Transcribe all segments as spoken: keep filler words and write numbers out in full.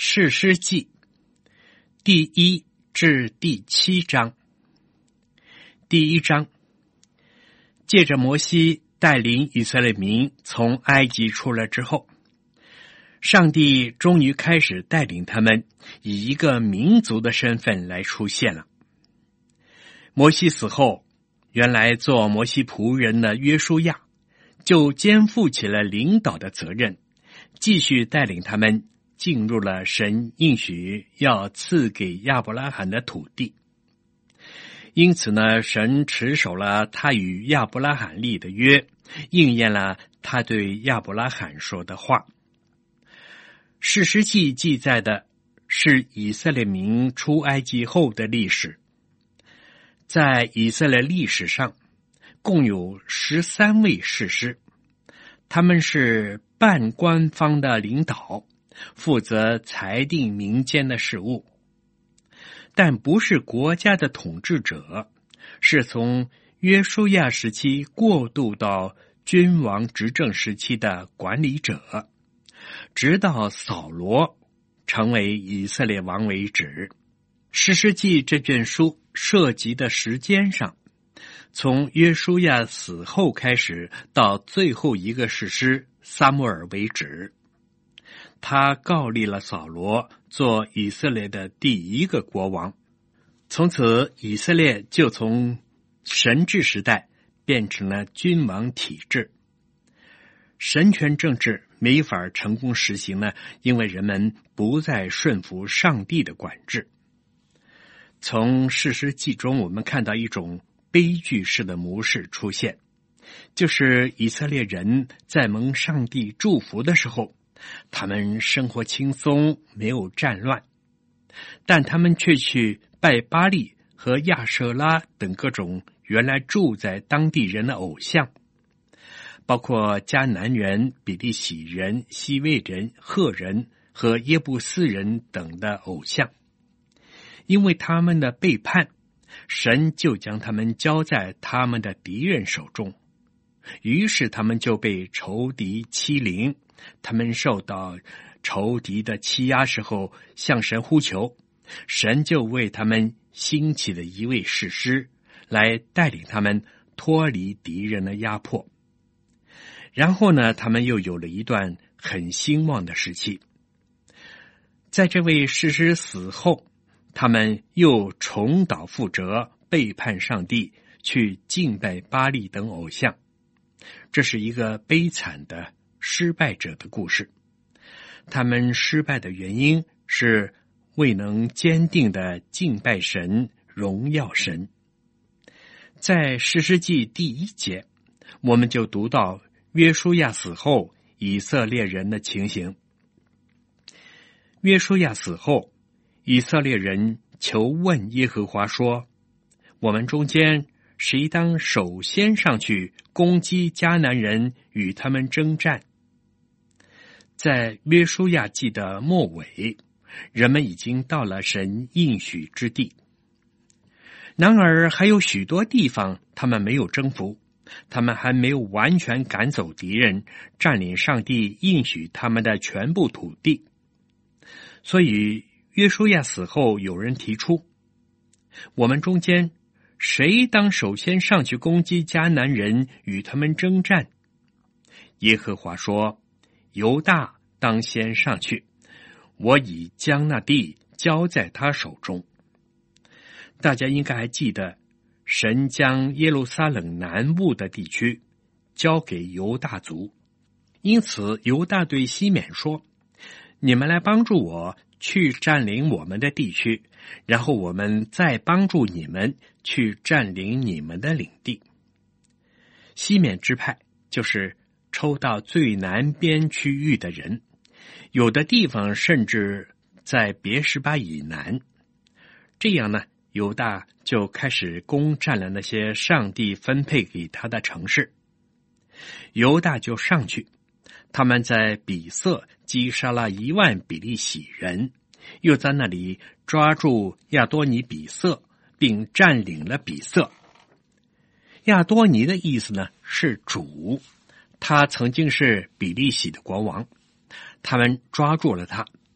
士师记第一至第七章。第一章，借着摩西带领以色列民从埃及出来之后，上帝终于开始带领他们以一个民族的身份来出现了。摩西死后，原来做摩西仆人的约书亚就肩负起了领导的责任，继续带领他们进入了神应许要赐给亚伯拉罕的土地。因此呢，神持守了他与亚伯拉罕立的约，应验了他对亚伯拉罕说的话。士师记记载的是以色列民出埃及后的历史。在以色列历史上，共有十三位士师，他们是半官方的领导，负责裁定民间的事务，但不是国家的统治者，是从约书亚时期过渡到君王执政时期的管理者，直到扫罗成为以色列王为止。士师记这卷书涉及的时间上，从约书亚死后开始到最后一个士师撒母耳为止。他告立了扫罗做以色列的第一个国王，从此以色列就从神治时代变成了君王体制。神权政治没法成功实行呢，因为人们不再顺服上帝的管制。从士师记中，我们看到一种悲剧式的模式出现，就是以色列人在蒙上帝祝福的时候，他们生活轻松，没有战乱，但他们却去拜巴力和亚舍拉等各种原来住在当地人的偶像，包括迦南人、比利洗人、西魏人、赫人和耶布斯人等的偶像。因为他们的背叛，神就将他们交在他们的敌人手中，于是他们就被仇敌欺凌。他们受到仇敌的欺压时候，向神呼求，神就为他们兴起了一位士师，来带领他们脱离敌人的压迫。然后呢，他们又有了一段很兴旺的时期。在这位士师死后，他们又重蹈覆辙，背叛上帝，去敬拜巴力等偶像。这是一个悲惨的失败者的故事。他们失败的原因是未能坚定的敬拜神，荣耀神。在士师记第一节，我们就读到约书亚死后以色列人的情形。约书亚死后，以色列人求问耶和华说，我们中间谁当首先上去攻击迦南人，与他们征战？在约书亚记的末尾，人们已经到了神应许之地，然而还有许多地方他们没有征服，他们还没有完全赶走敌人，占领上帝应许他们的全部土地。所以约书亚死后，有人提出，我们中间谁当首先上去攻击迦南人，与他们征战？耶和华说，犹大当先上去，我已将那地交在他手中。大家应该还记得，神将耶路撒冷南部的地区交给犹大族，因此犹大对西缅说，你们来帮助我去占领我们的地区，然后我们再帮助你们去占领你们的领地。西缅支派就是抽到最南边区域的人，有的地方甚至在别是巴以南。这样呢，犹大就开始攻占了那些上帝分配给他的城市。犹大就上去，他们在比色击杀了一万比利洗人，又在那里抓住亚多尼比色，并占领了比色。亚多尼的意思呢是主，他曾经是比利洗的国王，他们抓住了他，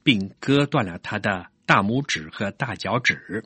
并割断了他的大拇指和大脚趾。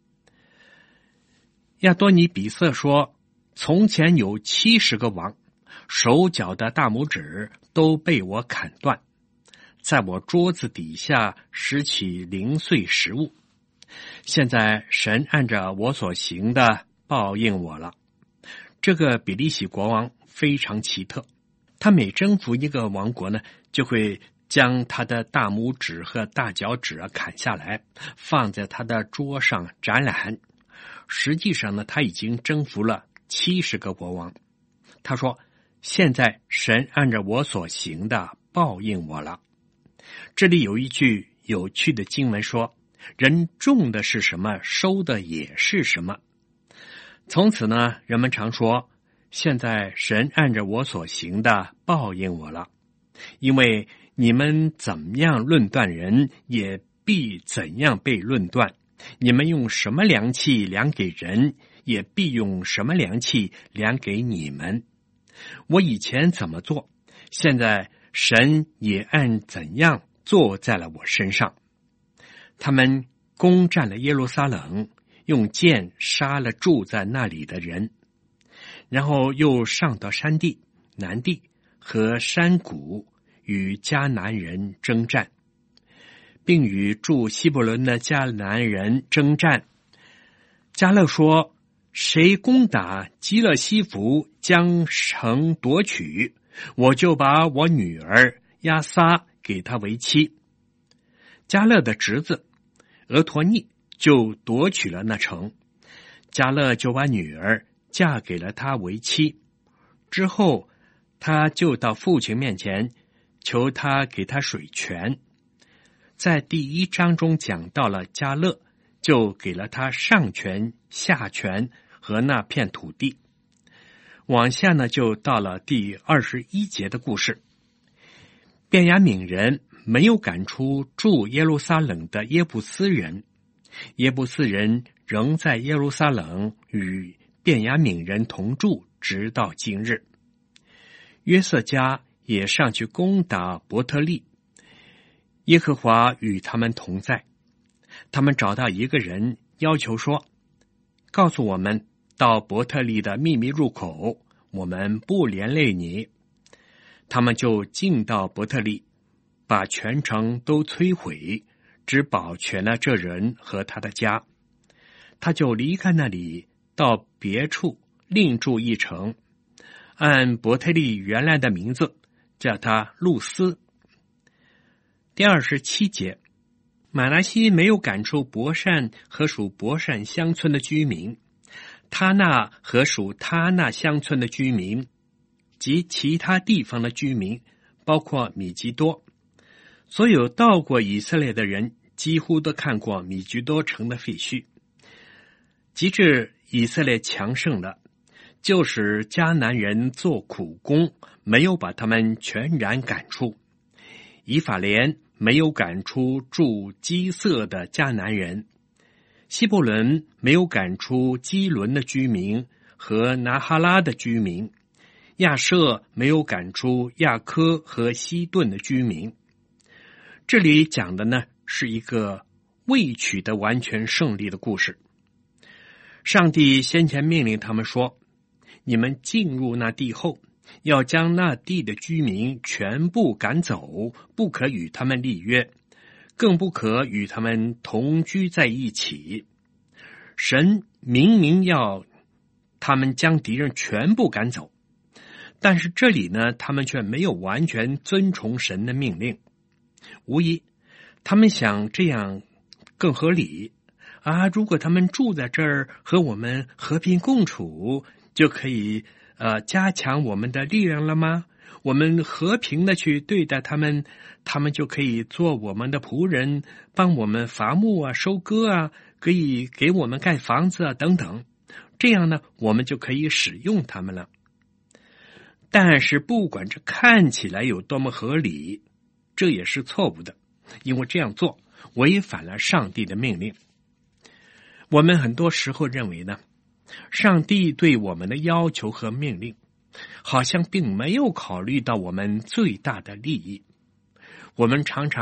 亚多尼比色说，从前有七十个王，手脚的大拇指都被我砍断，在我桌子底下拾起零碎食物。现在神按照我所行的报应我了。这个比利洗国王非常奇特，他每征服一个王国呢，就会将他的大拇指和大脚趾啊砍下来，放在他的桌上展览。实际上呢，他已经征服了七十个国王。他说，现在神按照我所行的报应我了。这里有一句有趣的经文说，人种的是什么，收的也是什么。从此呢，人们常说，现在神按照我所行的报应我了，因为你们怎么样论断人，也必怎样被论断。你们用什么量器量给人，也必用什么量器量给你们。我以前怎么做，现在神也按怎样做在了我身上。他们攻占了耶路撒冷，用剑杀了住在那里的人，然后又上到山地、南地和山谷，与迦南人征战，并与住希伯伦的迦南人征战。迦勒说，谁攻打基勒西弗，将城夺取，我就把我女儿亚撒给他为妻。迦勒的侄子俄陀尼就夺取了那城，迦勒就把女儿嫁给了他为妻。之后他就到父亲面前，求他给他水泉。在第一章中讲到了迦勒，就给了他上泉、下泉和那片土地。往下呢，就到了第二十一节的故事。便雅悯人没有赶出住耶路撒冷的耶布斯人，耶布斯人仍在耶路撒冷与便雅悯人同住，直到今日。约瑟家也上去攻打伯特利，耶和华与他们同在。他们找到一个人，要求说，告诉我们到伯特利的秘密入口，我们不连累你。他们就进到伯特利，把全城都摧毁，只保全了这人和他的家。他就离开那里，到别处另住一城，按伯特利原来的名字叫他路斯。第二十七节，马拿西没有赶出伯善和属伯善乡村的居民，他那和属他那乡村的居民及其他地方的居民，包括米吉多。所有到过以色列的人几乎都看过米吉多城的废墟。及至以色列强盛了，就使迦南人做苦工，没有把他们全然赶出。以法莲没有赶出住基色的迦南人，希伯伦没有赶出基伦的居民和拿哈拉的居民，亚舍没有赶出亚科和西顿的居民。这里讲的呢，是一个未取得完全胜利的故事。上帝先前命令他们说，你们进入那地后，要将那地的居民全部赶走，不可与他们立约，更不可与他们同居在一起。神明明要他们将敌人全部赶走，但是这里呢，他们却没有完全遵从神的命令。无疑他们想这样更合理啊！如果他们住在这儿和我们和平共处，就可以呃加强我们的力量了吗？我们和平的去对待他们，他们就可以做我们的仆人，帮我们伐木啊、收割啊，可以给我们盖房子啊等等。这样呢，我们就可以使用他们了。但是不管这看起来有多么合理，这也是错误的，因为这样做违反了上帝的命令。我们很多时候认为呢，上帝对我们的要求和命令好像并没有考虑到我们最大的利益。我们常常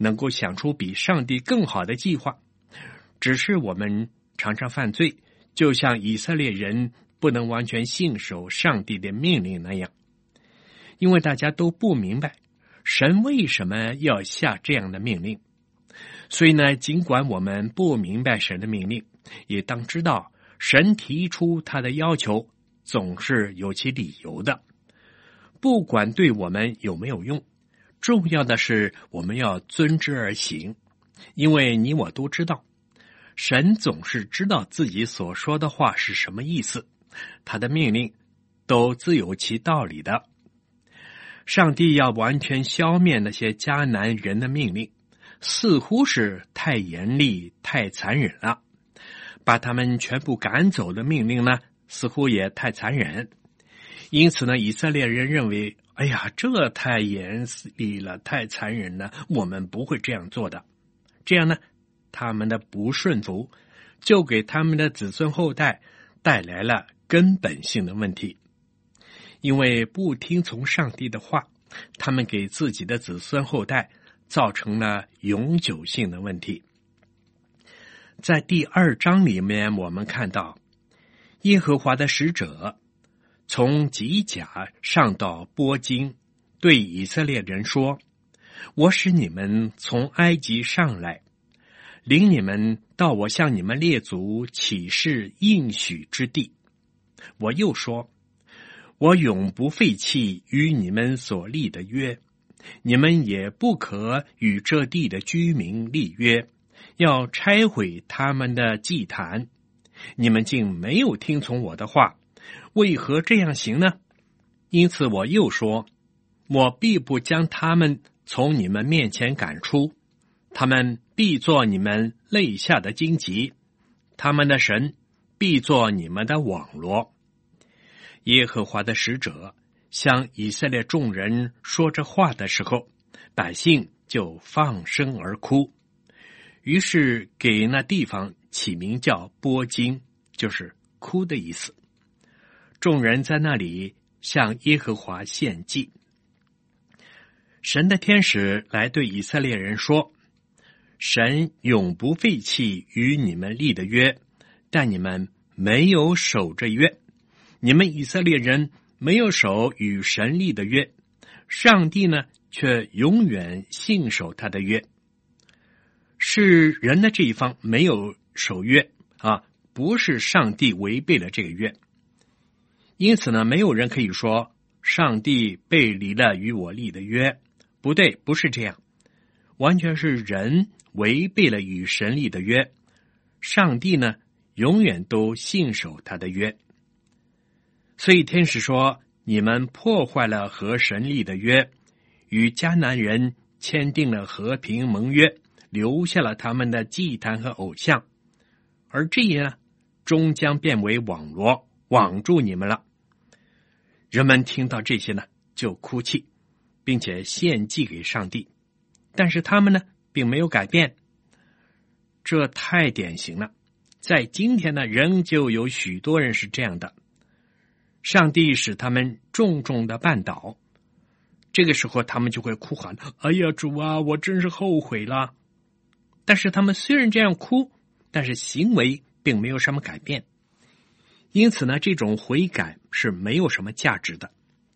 能够想出比上帝更好的计划，只是我们常常犯罪，就像以色列人不能完全信守上帝的命令那样。因为大家都不明白神为什么要下这样的命令，所以呢，尽管我们不明白神的命令，也当知道神提出他的要求总是有其理由的，不管对我们有没有用，重要的是我们要遵之而行。因为你我都知道，神总是知道自己所说的话是什么意思，他的命令都自有其道理的。上帝要完全消灭那些迦南人的命令，似乎是太严厉太残忍了，把他们全部赶走的命令呢，似乎也太残忍。因此呢，以色列人认为，哎呀，这太严厉了，太残忍了，我们不会这样做的。这样呢，他们的不顺服就给他们的子孙后代带来了根本性的问题。因为不听从上帝的话，他们给自己的子孙后代造成了永久性的问题。在第二章里面，我们看到耶和华的使者从吉甲上到波金，对以色列人说，我使你们从埃及上来，领你们到我向你们列祖起誓应许之地。我又说，我永不废弃与你们所立的约，你们也不可与这地的居民立约，要拆毁他们的祭坛。你们竟没有听从我的话，为何这样行呢？因此我又说，我必不将他们从你们面前赶出，他们必做你们肋下的荆棘，他们的神必做你们的网罗。耶和华的使者向以色列众人说这话的时候，百姓就放声而哭，于是给那地方起名叫波金，就是哭的意思。众人在那里向耶和华献祭。神的天使来对以色列人说，神永不废弃与你们立的约，但你们没有守这约，你们以色列人没有守与神立的约，上帝呢却永远信守他的约。是人的这一方没有守约啊，不是上帝违背了这个约。因此呢，没有人可以说上帝背离了与我立的约，不对，不是这样，完全是人违背了与神立的约，上帝呢永远都信守他的约。所以天使说，你们破坏了和神立的约，与迦南人签订了和平盟约，留下了他们的祭坛和偶像，而这些呢终将变为网罗，网住你们了。人们听到这些呢就哭泣，并且献祭给上帝，但是他们呢并没有改变。这太典型了，在今天呢仍旧有许多人是这样的。上帝使他们重重的绊倒，这个时候他们就会哭喊，哎呀主啊，我真是后悔了。但是他们虽然这样哭，但是行为并没有什么改变，因此呢这种悔改是没有什么价值的。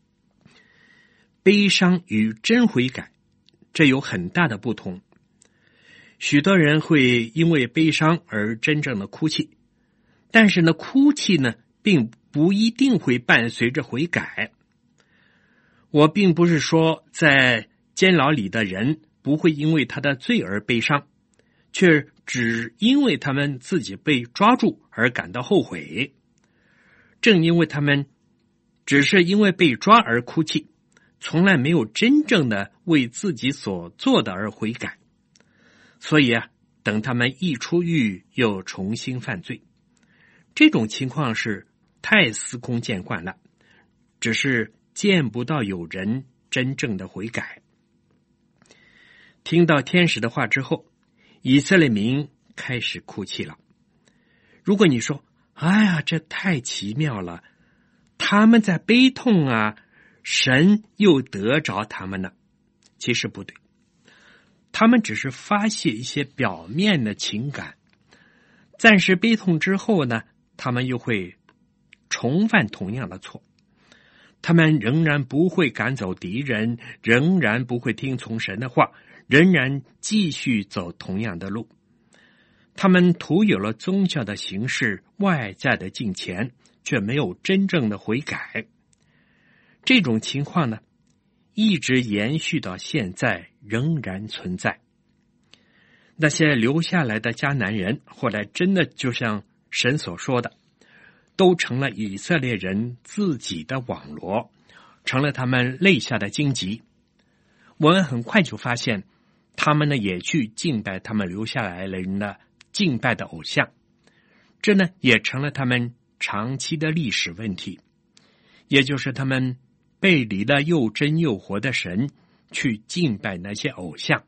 悲伤与真悔改这有很大的不同。许多人会因为悲伤而真正的哭泣，但是呢哭泣呢并不一定会伴随着悔改。我并不是说在监牢里的人不会因为他的罪而悲伤，却只因为他们自己被抓住而感到后悔。正因为他们只是因为被抓而哭泣，从来没有真正的为自己所做的而悔改，所以啊，等他们一出狱又重新犯罪。这种情况是太司空见惯了，只是见不到有人真正的悔改。听到天使的话之后，以色列民开始哭泣了。如果你说，哎呀，这太奇妙了，他们在悲痛啊，神又得着他们了。其实不对， 他们只是发泄一些表面的情感，暂时悲痛之后呢，他们又会重犯同样的错。他们仍然不会赶走敌人，仍然不会听从神的话，仍然继续走同样的路。他们徒有了宗教的形式，外在的敬虔，却没有真正的悔改。这种情况呢，一直延续到现在，仍然存在。那些留下来的迦南人，后来真的就像神所说的，都成了以色列人自己的网罗，成了他们肋下的荆棘。我们很快就发现，他们呢也去敬拜他们留下来的人的敬拜的偶像，这呢也成了他们长期的历史问题，也就是他们背离了又真又活的神，去敬拜那些偶像。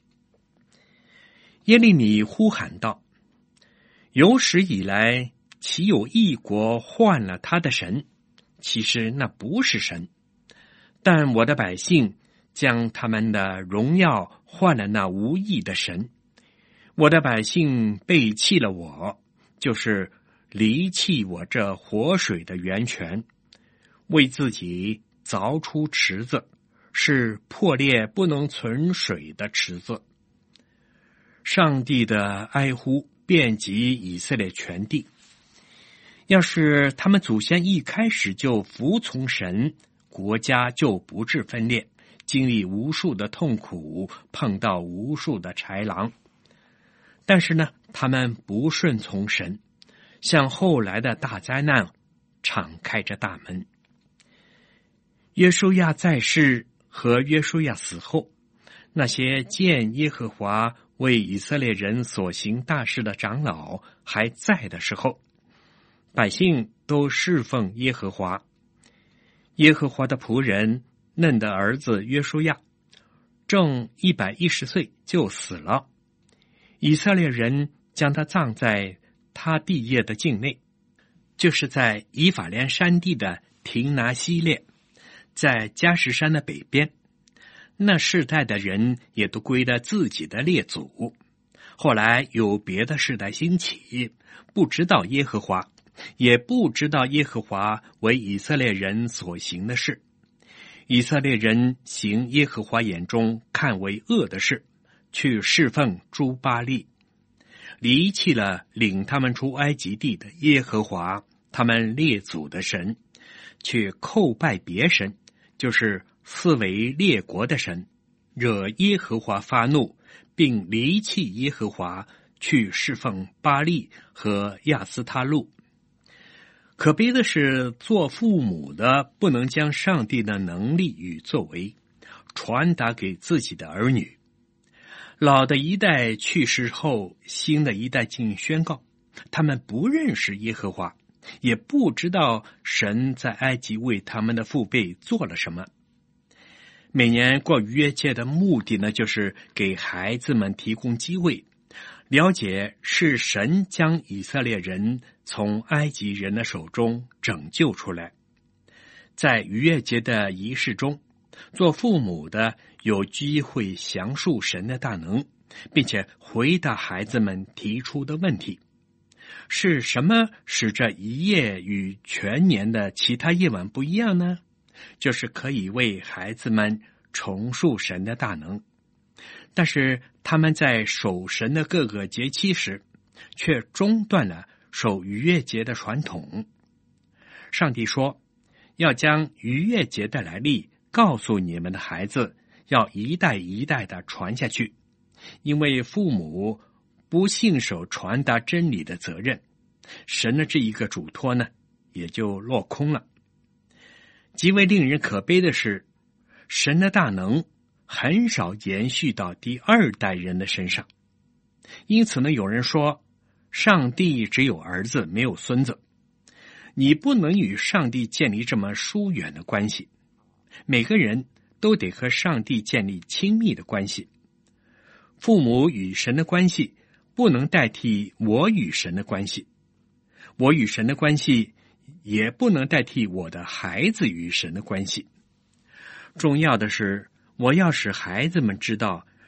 耶利米呼喊道：有史以来，岂有一国换了他的神？其实那不是神，但我的百姓将他们的荣耀换了那无义的神。我的百姓背弃了我，就是离弃我这活水的源泉，为自己凿出池子，是破裂不能存水的池子。上帝的哀呼遍及以色列全地。要是他们祖先一开始就服从神，国家就不致分裂，经历无数的痛苦，碰到无数的豺狼。但是呢，他们不顺从神，向后来的大灾难敞开着大门。约书亚在世和约书亚死后，那些见耶和华为以色列人所行大事的长老还在的时候，百姓都侍奉耶和华。耶和华的仆人嫩的儿子约书亚正一百一十岁就死了，以色列人将他葬在他地业的境内，就是在以法莲山地的亭拿西列，在加什山的北边。那世代的人也都归了自己的列祖。后来有别的世代兴起，不知道耶和华，也不知道耶和华为以色列人所行的事。以色列人行耶和华眼中看为恶的事，去侍奉诸巴力，离弃了领他们出埃及地的耶和华他们列祖的神，去叩拜别神，就是四围列国的神，惹耶和华发怒，并离弃耶和华，去侍奉巴力和亚斯他路。可悲的是，做父母的不能将上帝的能力与作为传达给自己的儿女。老的一代去世后，新的一代竟宣告他们不认识耶和华，也不知道神在埃及为他们的父辈做了什么。每年过逾越节的目的呢，就是给孩子们提供机会，了解是神将以色列人从埃及人的手中拯救出来。在逾越节的仪式中，做父母的有机会详述神的大能，并且回答孩子们提出的问题。是什么使这一夜与全年的其他夜晚不一样呢？就是可以为孩子们重述神的大能。但是他们在守神的各个节期时，却中断了守逾越节的传统。上帝说，要将逾越节的来历告诉你们的孩子，要一代一代的传下去，因为父母不信守传达真理的责任，神的这一个嘱托呢，也就落空了。极为令人可悲的是，神的大能很少延续到第二代人的身上。因此呢，有人说，上帝只有儿子，没有孙子。你不能与上帝建立这么疏远的关系。每个人都得和上帝建立亲密的关系。父母与神的关系不能代替我与神的关系，我与神的关系也不能代替我的孩子与神的关系。重要的是，我要使孩子们知道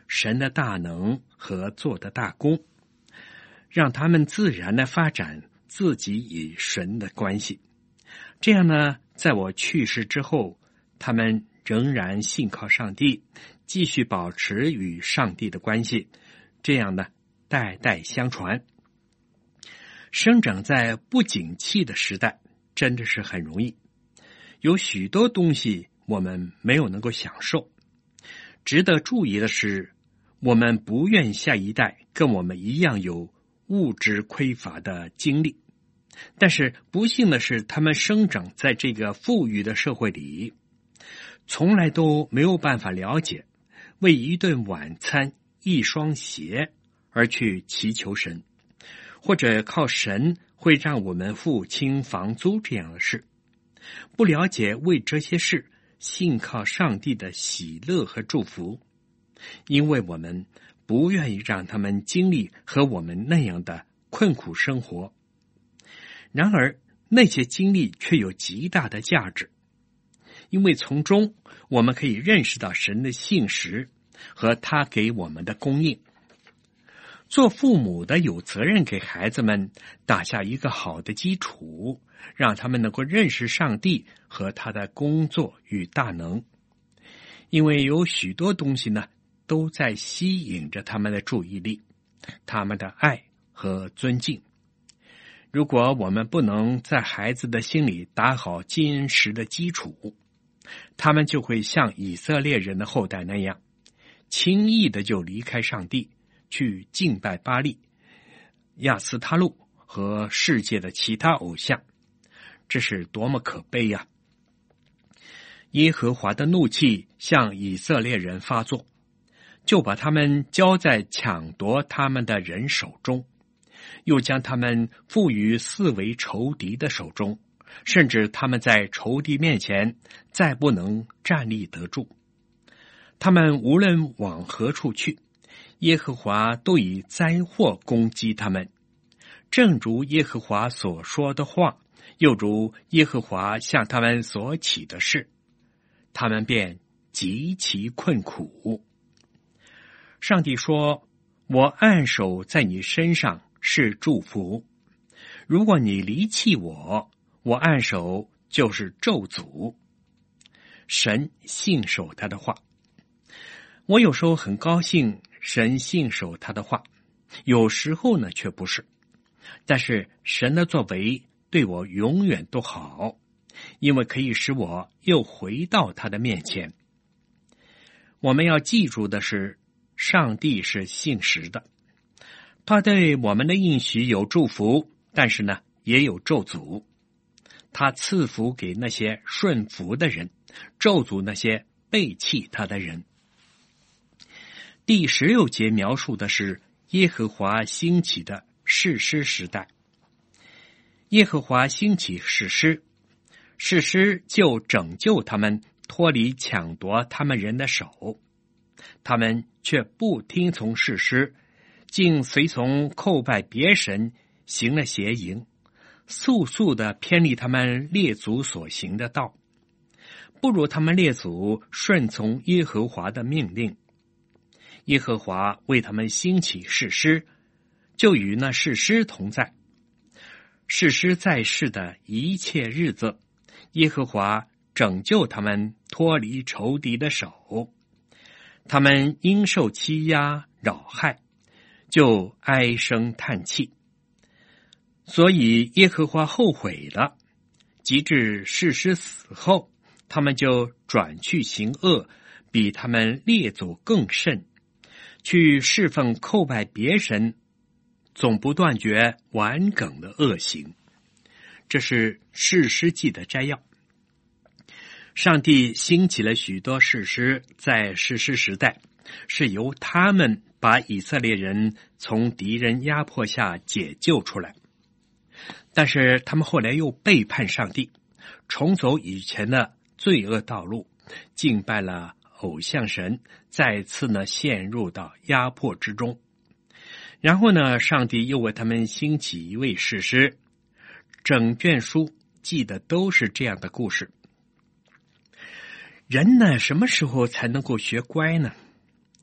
神的大能和做的大功，让他们自然的发展自己与神的关系。这样呢，在我去世之后，他们仍然信靠上帝，继续保持与上帝的关系，这样呢，代代相传。生长在不景气的时代，真的是很容易，有许多东西我们没有能够享受。值得注意的是，我们不愿下一代跟我们一样有物质匮乏的经历，但是不幸的是，他们生长在这个富裕的社会里，从来都没有办法了解为一顿晚餐、一双鞋而去祈求神，或者靠神会让我们付清房租这样的事，不了解为这些事信靠上帝的喜乐和祝福，因为我们不愿意让他们经历和我们那样的困苦生活。然而那些经历却有极大的价值，因为从中我们可以认识到神的信实和他给我们的供应。做父母的有责任给孩子们打下一个好的基础，让他们能够认识上帝和他的工作与大能。因为有许多东西呢，都在吸引着他们的注意力，他们的爱和尊敬。如果我们不能在孩子的心里打好坚实的基础，他们就会像以色列人的后代那样，轻易的就离开上帝，去敬拜巴力、亚斯他路和世界的其他偶像。这是多么可悲呀！耶和华的怒气向以色列人发作，就把他们交在抢夺他们的人手中，又将他们付于四围仇敌的手中，甚至他们在仇敌面前再不能站立得住。他们无论往何处去，耶和华都以灾祸攻击他们，正如耶和华所说的话，又如耶和华向他们所起的事，他们便极其困苦。上帝说，我按手在你身上是祝福，如果你离弃我，我按手就是咒诅。神信守他的话。我有时候很高兴神信守他的话，有时候呢却不是。但是神的作为对我永远都好，因为可以使我又回到他的面前。我们要记住的是，上帝是信实的，他对我们的应许有祝福，但是呢也有咒诅。他赐福给那些顺服的人，咒诅那些背弃他的人。第十六节描述的是耶和华兴起的士师时代。耶和华兴起士师，士师就拯救他们脱离抢夺他们人的手，他们却不听从士师，竟随从叩拜别神，行了邪淫，速速的偏离他们列祖所行的道，不如他们列祖顺从耶和华的命令。耶和华为他们兴起士师，就与那士师同在。士师在世的一切日子，耶和华拯救他们脱离仇敌的手，他们因受欺压扰害，就唉声叹气。所以耶和华后悔了，及至士师死后，他们就转去行恶，比他们列祖更甚，去侍奉叩拜别神，总不断绝顽梗的恶行。这是士师记的摘要。上帝兴起了许多士师，在士师时代，是由他们把以色列人从敌人压迫下解救出来。但是他们后来又背叛上帝，重走以前的罪恶道路，敬拜了偶像神，再次呢陷入到压迫之中。然后呢，上帝又为他们兴起一位士师，整卷书记的都是这样的故事。人呢，什么时候才能够学乖呢？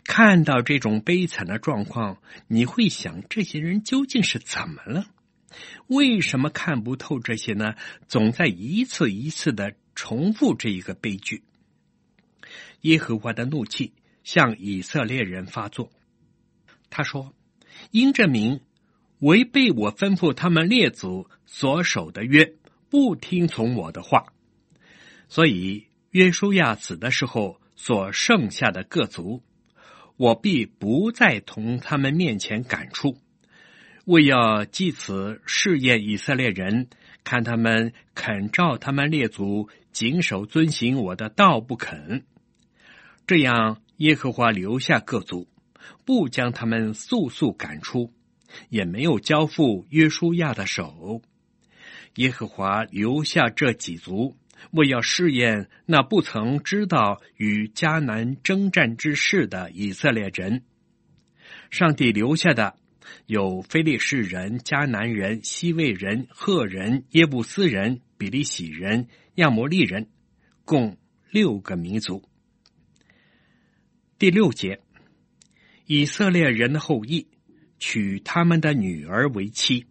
看到这种悲惨的状况，你会想这些人究竟是怎么了？为什么看不透这些呢？总在一次一次的重复这一个悲剧。耶和华的怒气向以色列人发作，他说：因这名违背我吩咐他们列祖所守的约，不听从我的话，所以约书亚死的时候所剩下的各族，我必不再从他们面前赶出，为要藉此试验以色列人，看他们肯照他们列祖谨守遵行我的道不肯。这样耶和华留下各族，不将他们速速赶出，也没有交付约书亚的手。耶和华留下这几族，为要试验那不曾知道与迦南征战之事的以色列人。上帝留下的有非利士人、迦南人、西魏人、赫人、耶布斯人、比利洗人、亚摩利人，共六个民族。第六节，以色列人的后裔娶他们的女儿为妻。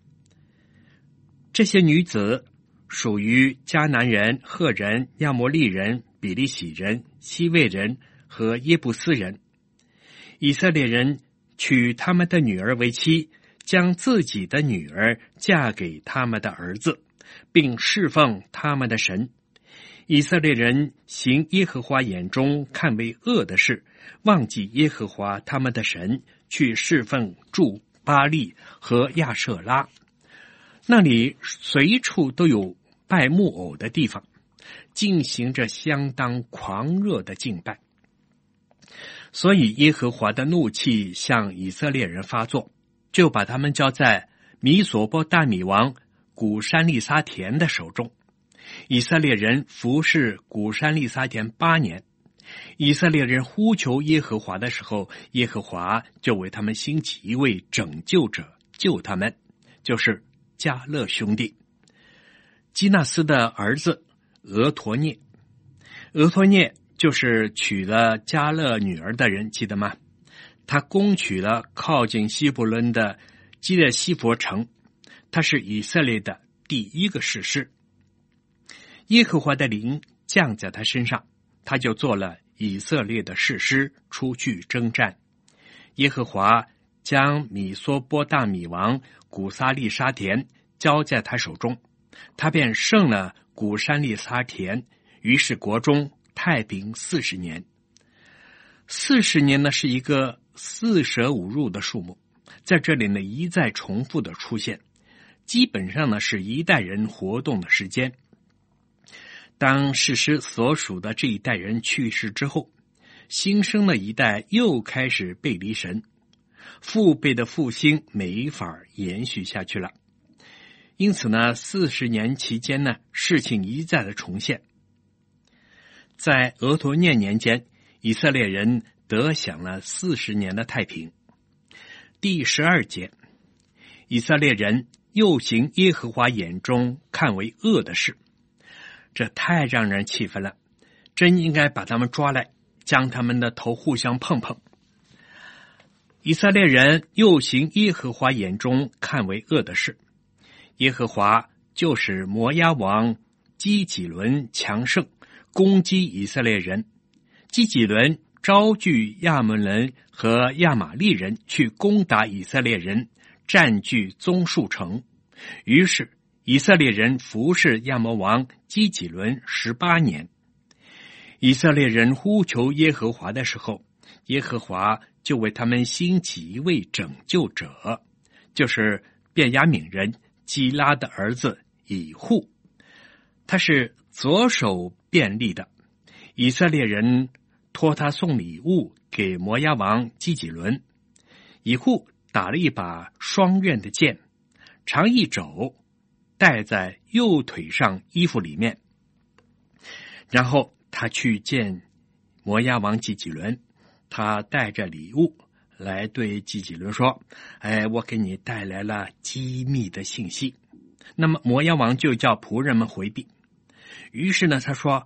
这些女子属于迦南人、赫人、亚摩利人、比利洗人、西魏人和耶布斯人。以色列人娶他们的女儿为妻，将自己的女儿嫁给他们的儿子，并侍奉他们的神。以色列人行耶和华眼中看为恶的事，忘记耶和华他们的神，去侍奉驻巴利和亚舍拉，那里随处都有拜木偶的地方，进行着相当狂热的敬拜。所以耶和华的怒气向以色列人发作，就把他们交在米索波大米王古珊利撒田的手中。以色列人服侍古珊利撒田八年。以色列人呼求耶和华的时候，耶和华就为他们兴起一位拯救者，救他们，就是迦勒兄弟。基纳斯的儿子俄陀涅，俄陀涅就是娶了迦勒女儿的人，记得吗？他攻取了靠近希伯伦的基列西弗城，他是以色列的第一个士师。耶和华的灵降在他身上，他就做了以色列的士师，出去征战。耶和华将米索波大米王古撒利沙田交在他手中，他便胜了古珊利撒田，于是国中太平四十年。四十年呢，是一个四舍五入的数目，在这里呢一再重复的出现，基本上呢是一代人活动的时间。当士师所属的这一代人去世之后，新生的一代又开始背离神，父辈的复兴没法延续下去了。因此呢，四十年期间呢，事情一再的重现。在俄陀涅年间，以色列人得享了四十年的太平。第十二节，以色列人又行耶和华眼中看为恶的事，这太让人气愤了，真应该把他们抓来，将他们的头互相碰碰。以色列人又行耶和华眼中看为恶的事，耶和华就使摩押王基己伦强盛，攻击以色列人。基己伦招聚亚捫人和亚玛利人去攻打以色列人，占据棕树城。于是以色列人服侍亚摩王基己伦十八年。以色列人呼求耶和华的时候，耶和华就为他们兴起一位拯救者，就是便雅悯人基拉的儿子以户。他是左手便利的，以色列人托他送礼物给摩押王基己伦。以户打了一把双刃的剑，长一肘，戴在右腿上衣服里面。然后他去见摩押王基己伦，他带着礼物来对基己伦说：哎，我给你带来了机密的信息。那么摩押王就叫仆人们回避。于是呢，他说：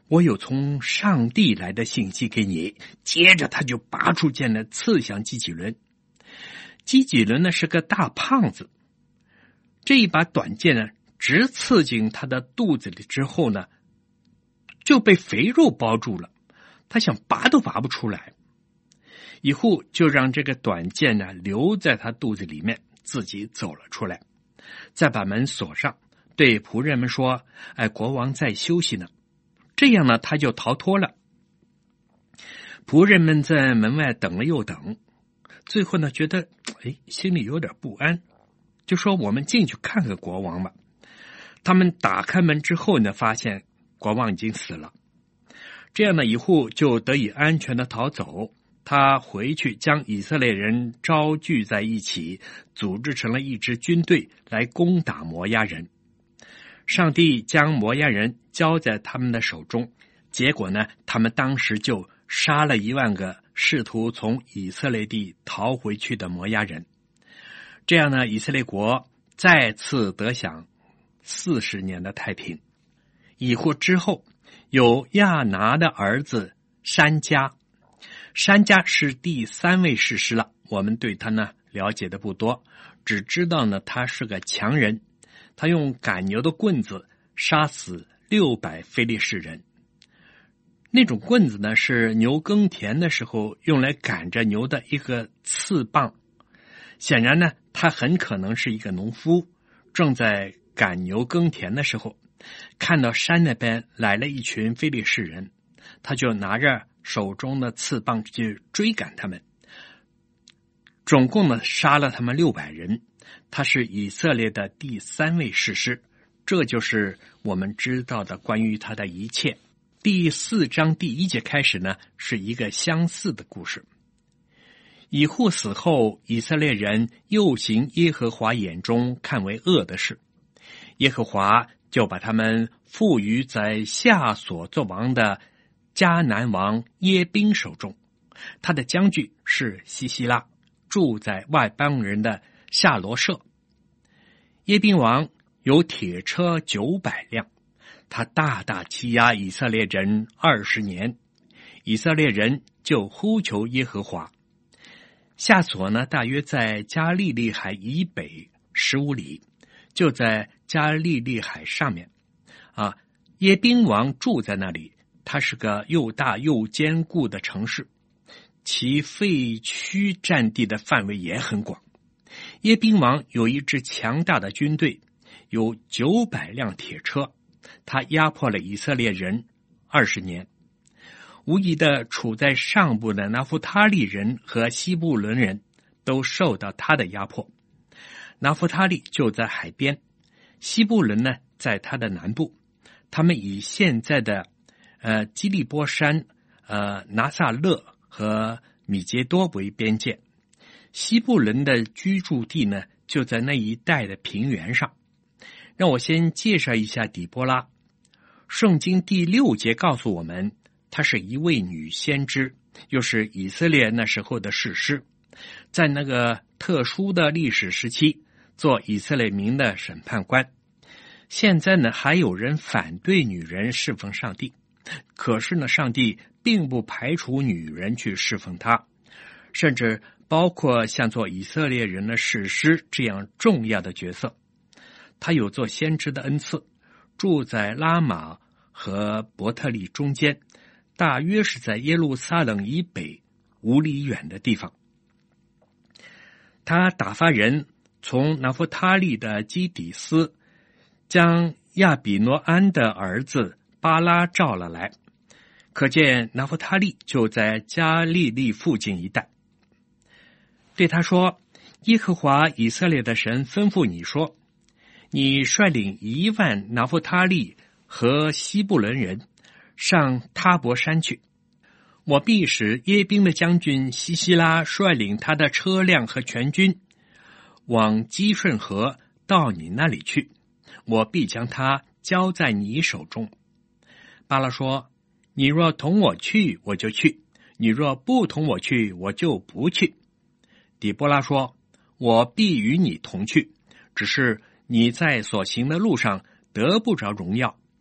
我有从上帝来的信息给你。接着他就拔出剑来刺向基己伦。基己伦呢是个大胖子，这一把短剑呢直刺进他的肚子里之后呢，就被肥肉包住了，他想拔都拔不出来。以后就让这个短剑呢留在他肚子里面，自己走了出来，再把门锁上，对仆人们说：哎，国王在休息呢。这样呢他就逃脱了。仆人们在门外等了又等，最后呢觉得哎心里有点不安，就说我们进去看看国王吧。他们打开门之后呢，发现国王已经死了。这样呢以后就得以安全的逃走。他回去将以色列人招聚在一起，组织成了一支军队来攻打摩押人。上帝将摩押人交在他们的手中，结果呢他们当时就杀了一万个试图从以色列地逃回去的摩押人。这样呢以色列国再次得享四十年的太平。以后之后有亚拿的儿子珊迦，珊迦是第三位士师了，我们对他呢了解的不多，只知道呢他是个强人，他用赶牛的棍子杀死六百非利士人。那种棍子呢是牛耕田的时候用来赶着牛的一个刺棒。显然呢他很可能是一个农夫，正在赶牛耕田的时候，看到山那边来了一群非利士人，他就拿着手中的刺棒去追赶他们，总共呢杀了他们六百人。他是以色列的第三位士师，这就是我们知道的关于他的一切。第四章第一节开始呢，是一个相似的故事。以户死后，以色列人又行耶和华眼中看为恶的事，耶和华就把他们赋予在夏所作王的迦南王耶宾手中。他的将军是西西拉，住在外邦人的夏罗舍。耶宾王有铁车九百辆，他大大欺压以色列人二十年，以色列人就呼求耶和华。夏所呢，大约在加利利海以北十五里，就在加利利海上面。啊，耶宾王住在那里，它是个又大又坚固的城市，其废墟占地的范围也很广。耶宾王有一支强大的军队，有九百辆铁车，他压迫了以色列人二十年。无疑的，处在上部的拿弗他利人和西布伦人都受到他的压迫。拿弗他利就在海边，西布伦呢在他的南部。他们以现在的呃基利波山、呃拿撒勒和米杰多为边界。西布伦的居住地呢就在那一带的平原上。让我先介绍一下底波拉。圣经第六节告诉我们，她是一位女先知，又是以色列那时候的士师，在那个特殊的历史时期做以色列民的审判官。现在呢还有人反对女人侍奉上帝，可是呢上帝并不排除女人去侍奉他，甚至包括像做以色列人的士师这样重要的角色。他有做先知的恩赐，住在拉玛和伯特利中间，大约是在耶路撒冷以北五里远的地方。他打发人从拿弗他利的基底斯将亚比诺安的儿子巴拉召了来，可见拿弗他利就在加利利附近一带。对他说，耶和华以色列的神吩咐你说，你率领一万拿弗他利和西布伦人上他伯山去，我必使耶宾的将军西西拉率领他的车辆和全军往基顺河到你那里去，我必将他交在你手中。巴拉说，你若同我去，我就去；你若不同我去，我就不去。底波拉说，我必与你同去，只是你在所行的路上得不着荣耀，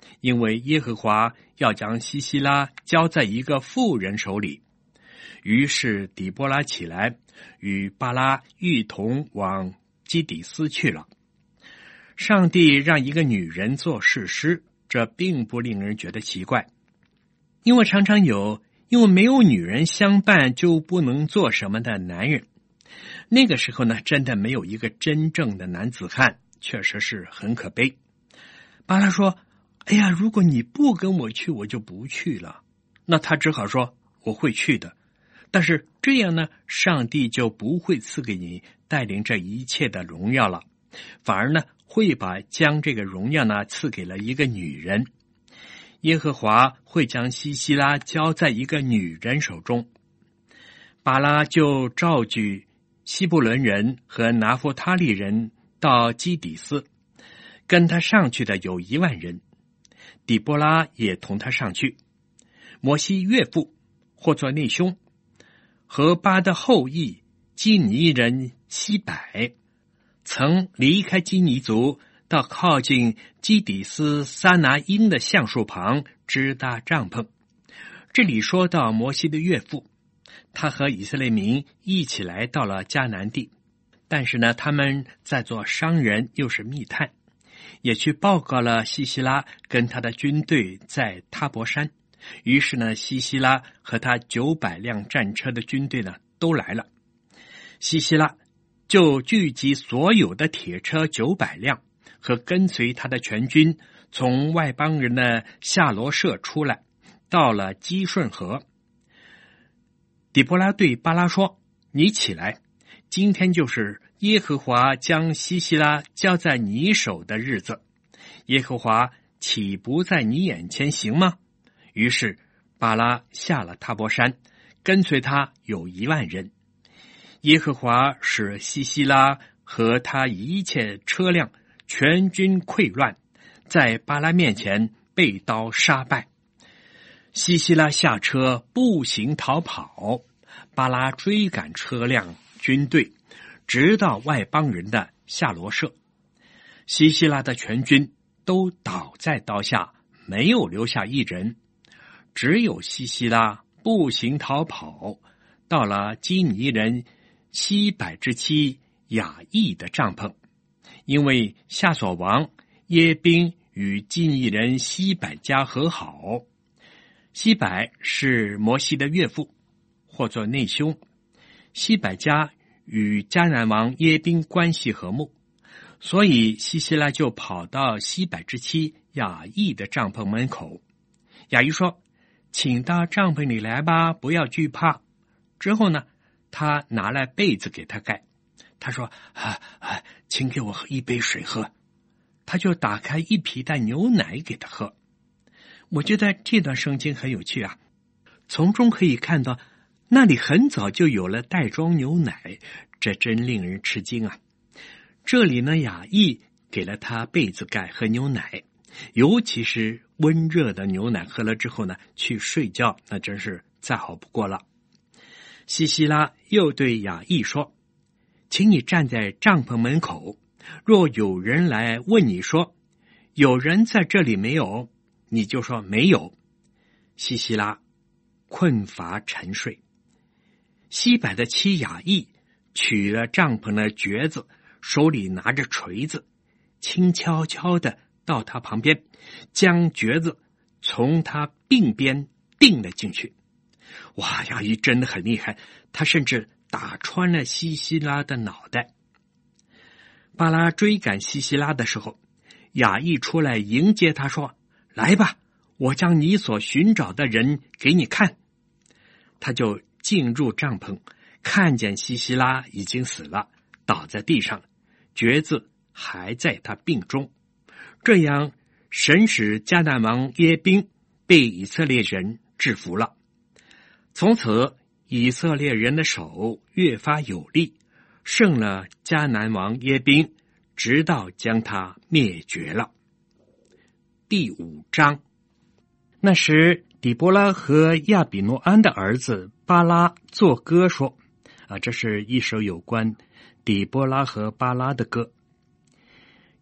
因为耶和华要将西西拉交在一个妇人手里。于是底波拉起来，与巴拉一同往基底斯去了。上帝让一个女人做士师，这并不令人觉得奇怪，因为常常有因为没有女人相伴就不能做什么的男人。那个时候呢，真的没有一个真正的男子汉，确实是很可悲。巴拉说，哎呀，如果你不跟我去，我就不去了。那他只好说，我会去的。但是这样呢，上帝就不会赐给你带领这一切的荣耀了，反而呢，会把将这个荣耀呢赐给了一个女人。耶和华会将西西拉交在一个女人手中。巴拉就召集西布伦人和拿弗他利人到基底斯，跟他上去的有一万人。底波拉也同他上去。摩西岳父或作内兄和巴的后裔基尼人西百，曾离开基尼族，到靠近基底斯撒拿因的橡树旁支搭帐篷。这里说到摩西的岳父，他和以色列民一起来到了迦南地，但是呢，他们在做商人，又是密探，也去报告了西西拉跟他的军队在他伯山。于是呢，西西拉和他九百辆战车的军队呢都来了。西西拉就聚集所有的铁车九百辆和跟随他的全军，从外邦人的夏罗舍出来，到了基顺河。底波拉对巴拉说，你起来，今天就是耶和华将西西拉交在你手的日子，耶和华岂不在你眼前行吗？于是巴拉下了他伯山，跟随他有一万人。耶和华使西西拉和他一切车辆全军溃乱，在巴拉面前被刀杀败。西西拉下车步行逃跑，巴拉追赶车辆军队，直到外邦人的夏罗舍。西西拉的全军都倒在刀下，没有留下一人。只有西西拉步行逃跑，到了基尼人西百之妻雅意的帐篷，因为夏所王耶宾与基尼人西百家和好。西百是摩西的岳父，或作内兄。西百家与迦南王耶宾关系和睦，所以西西拉就跑到西百之妻雅意的帐篷门口。雅意说，请到帐篷里来吧，不要惧怕。之后呢，他拿来被子给他盖。他说，啊啊，请给我喝一杯水喝。他就打开一皮袋牛奶给他喝。我觉得这段圣经很有趣啊，从中可以看到那里很早就有了袋装牛奶，这真令人吃惊啊。这里呢，雅意给了他被子盖和牛奶，尤其是温热的牛奶，喝了之后呢，去睡觉，那真是再好不过了。西西拉又对雅意说，请你站在帐篷门口，若有人来问你说，有人在这里没有，你就说没有。西西拉困乏沉睡。西百的妻雅意取了帐篷的橛子，手里拿着锤子，轻悄悄的到他旁边，将橛子从他鬓边钉了进去。哇，雅意真的很厉害，他甚至打穿了西西拉的脑袋。巴拉追赶西西拉的时候，雅意出来迎接他说，来吧，我将你所寻找的人给你看。他就进入帐篷，看见西西拉已经死了，倒在地上，橛子还在他鬓中。这样，神使迦南王耶宾被以色列人制服了。从此，以色列人的手越发有力，胜了迦南王耶宾，直到将他灭绝了。第五章。那时底波拉和亚比诺安的儿子巴拉作歌说，啊，这是一首有关底波拉和巴拉的歌。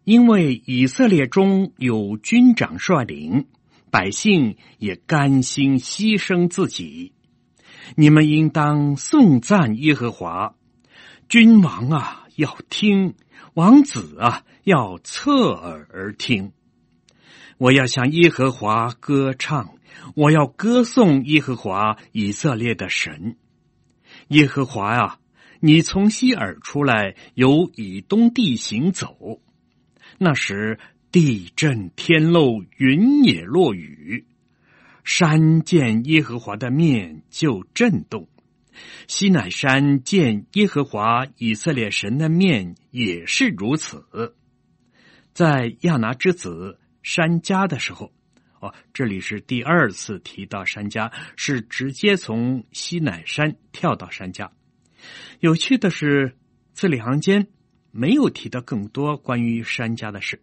因为以色列中有军长率领，百姓也甘心牺牲自己。你们应当颂赞耶和华，君王啊要听，王子啊要侧耳而听。我要向耶和华歌唱，我要歌颂耶和华以色列的神。耶和华啊，你从西珥出来，由以东地行走。那时地震天漏，云也落雨，山见耶和华的面就震动，西乃山见耶和华以色列神的面也是如此。在亚拿之子珊迦的时候，哦，这里是第二次提到珊迦，是直接从西乃山跳到珊迦。有趣的是，字里行间没有提到更多关于珊迦的事。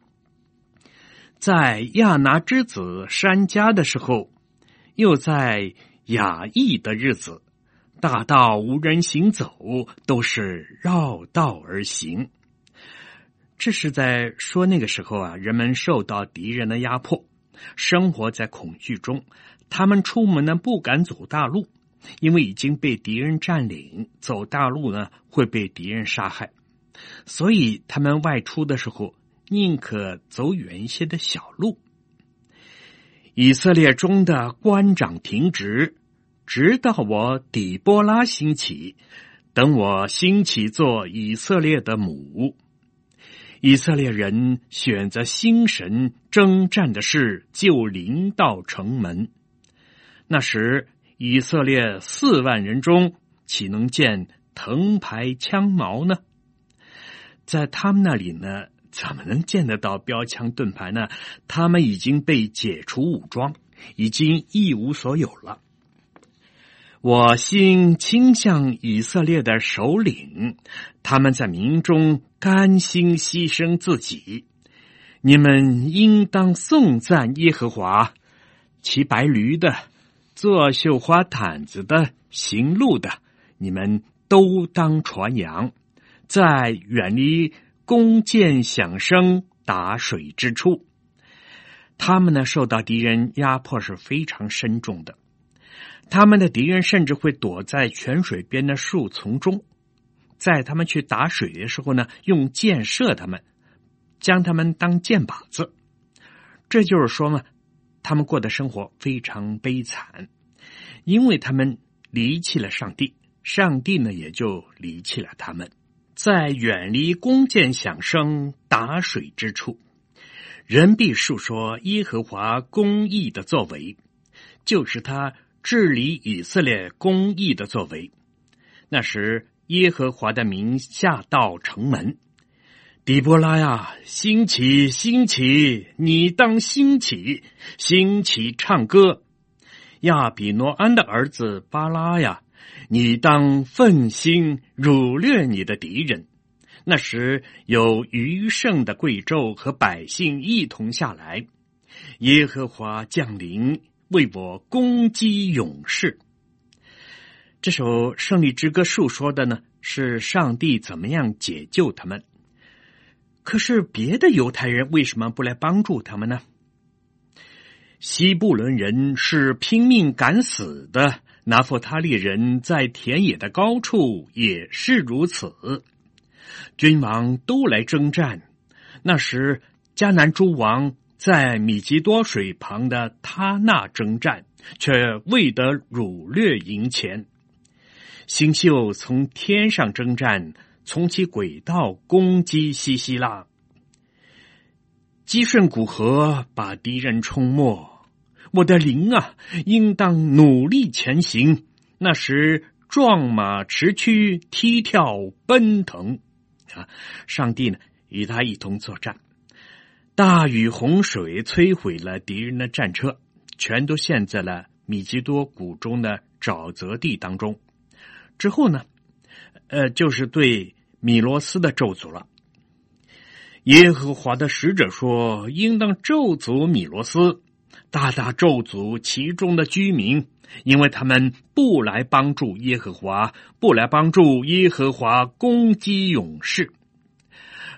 在亚拿之子珊迦的时候，又在雅意的日子，大道无人行走，都是绕道而行。这是在说那个时候啊，人们受到敌人的压迫，生活在恐惧中，他们出门呢不敢走大路，因为已经被敌人占领，走大路呢会被敌人杀害，所以他们外出的时候宁可走远一些的小路。以色列中的官长停职，直到我底波拉兴起，等我兴起做以色列的母。以色列人选择新神征战的事就临到城门。那时以色列四万人中，岂能见藤牌枪矛呢？在他们那里呢，怎么能见得到标枪盾牌呢？他们已经被解除武装，已经一无所有了。我心倾向以色列的首领，他们在民中甘心牺牲自己。你们应当颂赞耶和华，骑白驴的，做绣花毯子的，行路的，你们都当传扬，在远离弓箭响声打水之处。他们呢，受到敌人压迫是非常深重的。他们的敌人甚至会躲在泉水边的树丛中，在他们去打水的时候呢，用箭射他们，将他们当箭靶子。这就是说嘛，他们过的生活非常悲惨，因为他们离弃了上帝，上帝呢也就离弃了他们。在远离弓箭响声打水之处，人必述说耶和华公义的作为，就是他治理以色列公义的作为。那时耶和华的名下到城门，底波拉呀，兴起兴起，你当兴起，兴起唱歌。亚比挪安的儿子巴拉呀，你当奋心掳掠你的敌人。那时有余剩的贵胄和百姓一同下来，耶和华降临，为我攻击勇士。这首胜利之歌述说的呢，是上帝怎么样解救他们。可是别的犹太人为什么不来帮助他们呢？西布伦人是拼命赶死的，拿弗他利人在田野的高处也是如此。君王都来征战，那时迦南诸王在米吉多水旁的他那征战，却未得掳掠营前。星宿从天上征战，从其轨道攻击西西拉。基顺古河把敌人冲没，我的灵啊，应当努力前行。那时壮马驰驱，踢跳奔腾啊！上帝呢，与他一同作战。大雨洪水摧毁了敌人的战车，全都陷在了米吉多谷中的沼泽地当中。之后呢，呃，就是对米罗斯的咒诅了。耶和华的使者说，应当咒诅米罗斯，大大咒诅其中的居民，因为他们不来帮助耶和华，不来帮助耶和华攻击勇士。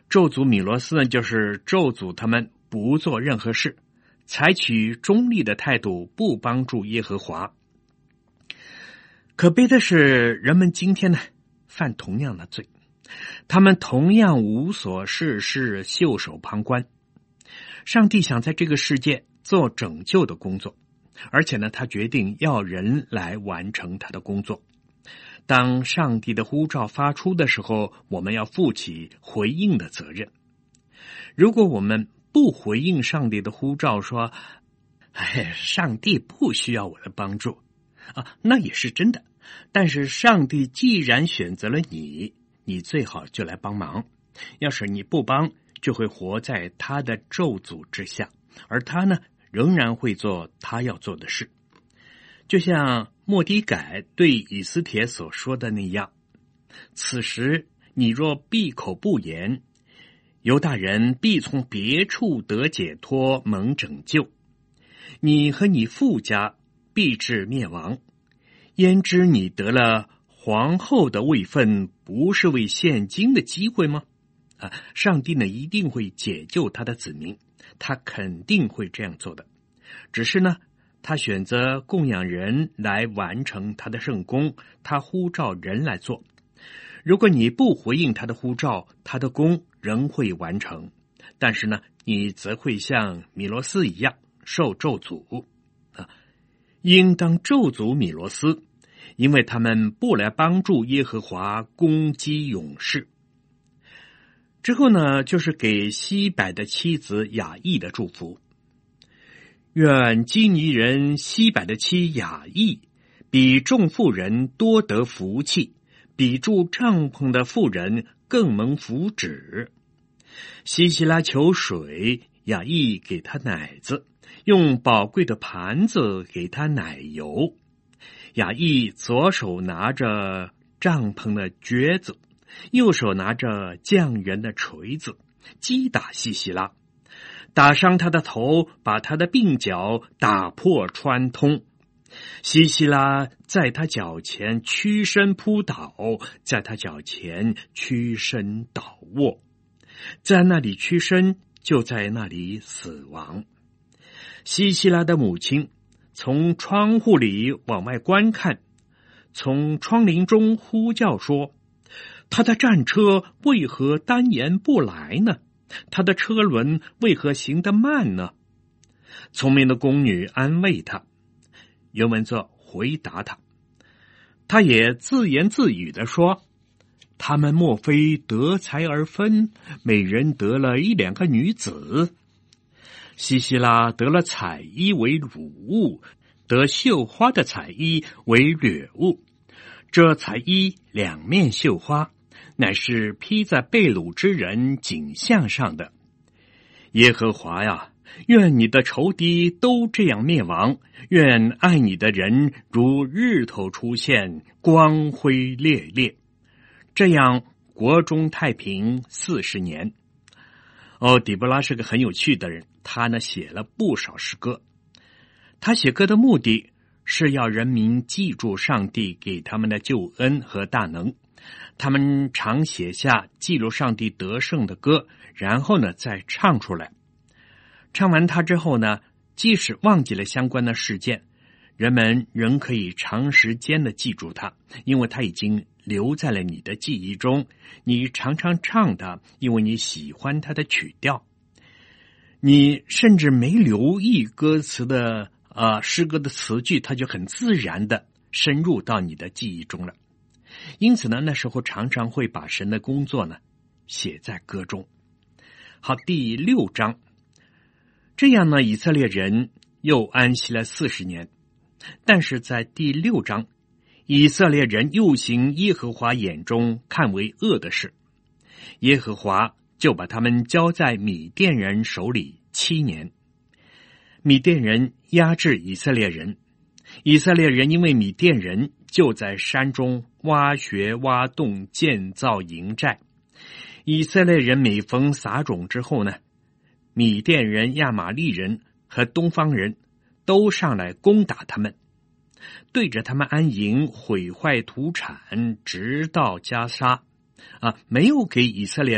咒诅米罗斯呢，就是咒诅他们不做任何事，采取中立的态度，不帮助耶和华。可悲的是，人们今天呢，犯同样的罪，他们同样无所事事，袖手旁观。上帝想在这个世界做拯救的工作，而且呢，他决定要人来完成他的工作。当上帝的呼召发出的时候，我们要负起回应的责任。如果我们不回应上帝的呼召，说哎，上帝不需要我的帮助啊，那也是真的。但是上帝既然选择了你，你最好就来帮忙。要是你不帮，就会活在他的咒诅之下，而他呢，仍然会做他要做的事。就像末底改对以斯帖所说的那样，此时你若闭口不言，犹大人必从别处得解脱，蒙拯救，你和你父家必至灭亡。焉知你得了皇后的位分，不是为现今的机会吗？啊，上帝呢一定会解救他的子民，他肯定会这样做的。只是呢，他选择供养人来完成他的圣工，他呼召人来做。如果你不回应他的呼召，他的工仍会完成，但是呢，你则会像米罗斯一样受咒诅啊！应当咒诅米罗斯，因为他们不来帮助耶和华攻击勇士。之后呢，就是给西百的妻子雅意的祝福。愿基尼人西百的妻雅意比众妇人多得福气，比住帐篷的妇人更蒙福祉。西西拉求水，雅意给他奶子，用宝贵的盘子给他奶油。雅意左手拿着帐篷的橛子，右手拿着匠人的锤子，击打西西拉，打伤他的头，把他的鬓角打破穿通。西西拉在他脚前屈身扑倒，在他脚前屈身倒卧，在那里屈身，就在那里死亡。西西拉的母亲从窗户里往外观看，从窗棂中呼叫说，他的战车为何单言不来呢？他的车轮为何行得慢呢？聪明的宫女安慰他，原文作回答他，他也自言自语地说，他们莫非得财而分，每人得了一两个女子？西西拉得了彩衣为乳物，得绣花的彩衣为掠物。这彩衣两面绣花，乃是披在被掳之人颈项上的。耶和华呀，愿你的仇敌都这样灭亡，愿爱你的人如日头出现，光辉烈烈。这样国中太平四十年。哦，底波拉是个很有趣的人，他呢写了不少诗歌。他写歌的目的是要人民记住上帝给他们的救恩和大能。他们常写下记录上帝得胜的歌，然后呢再唱出来。唱完它之后呢，即使忘记了相关的事件，人们仍可以长时间的记住它，因为它已经留在了你的记忆中。你常常唱它，因为你喜欢它的曲调。你甚至没留意歌词的呃诗歌的词句，它就很自然的深入到你的记忆中了。因此呢，那时候常常会把神的工作呢写在歌中。好，第六章，这样呢，以色列人又安息了四十年。但是在第六章，以色列人又行耶和华眼中看为恶的事，耶和华就把他们交在米甸人手里七年。米甸人压制以色列人，以色列人因为米甸人就在山中挖穴挖洞建造营寨。以色列人每逢撒种之后呢，米甸人、亚玛利人和东方人都上来攻打他们，对着他们安营，毁坏土产，直到加沙啊，没有给以色列人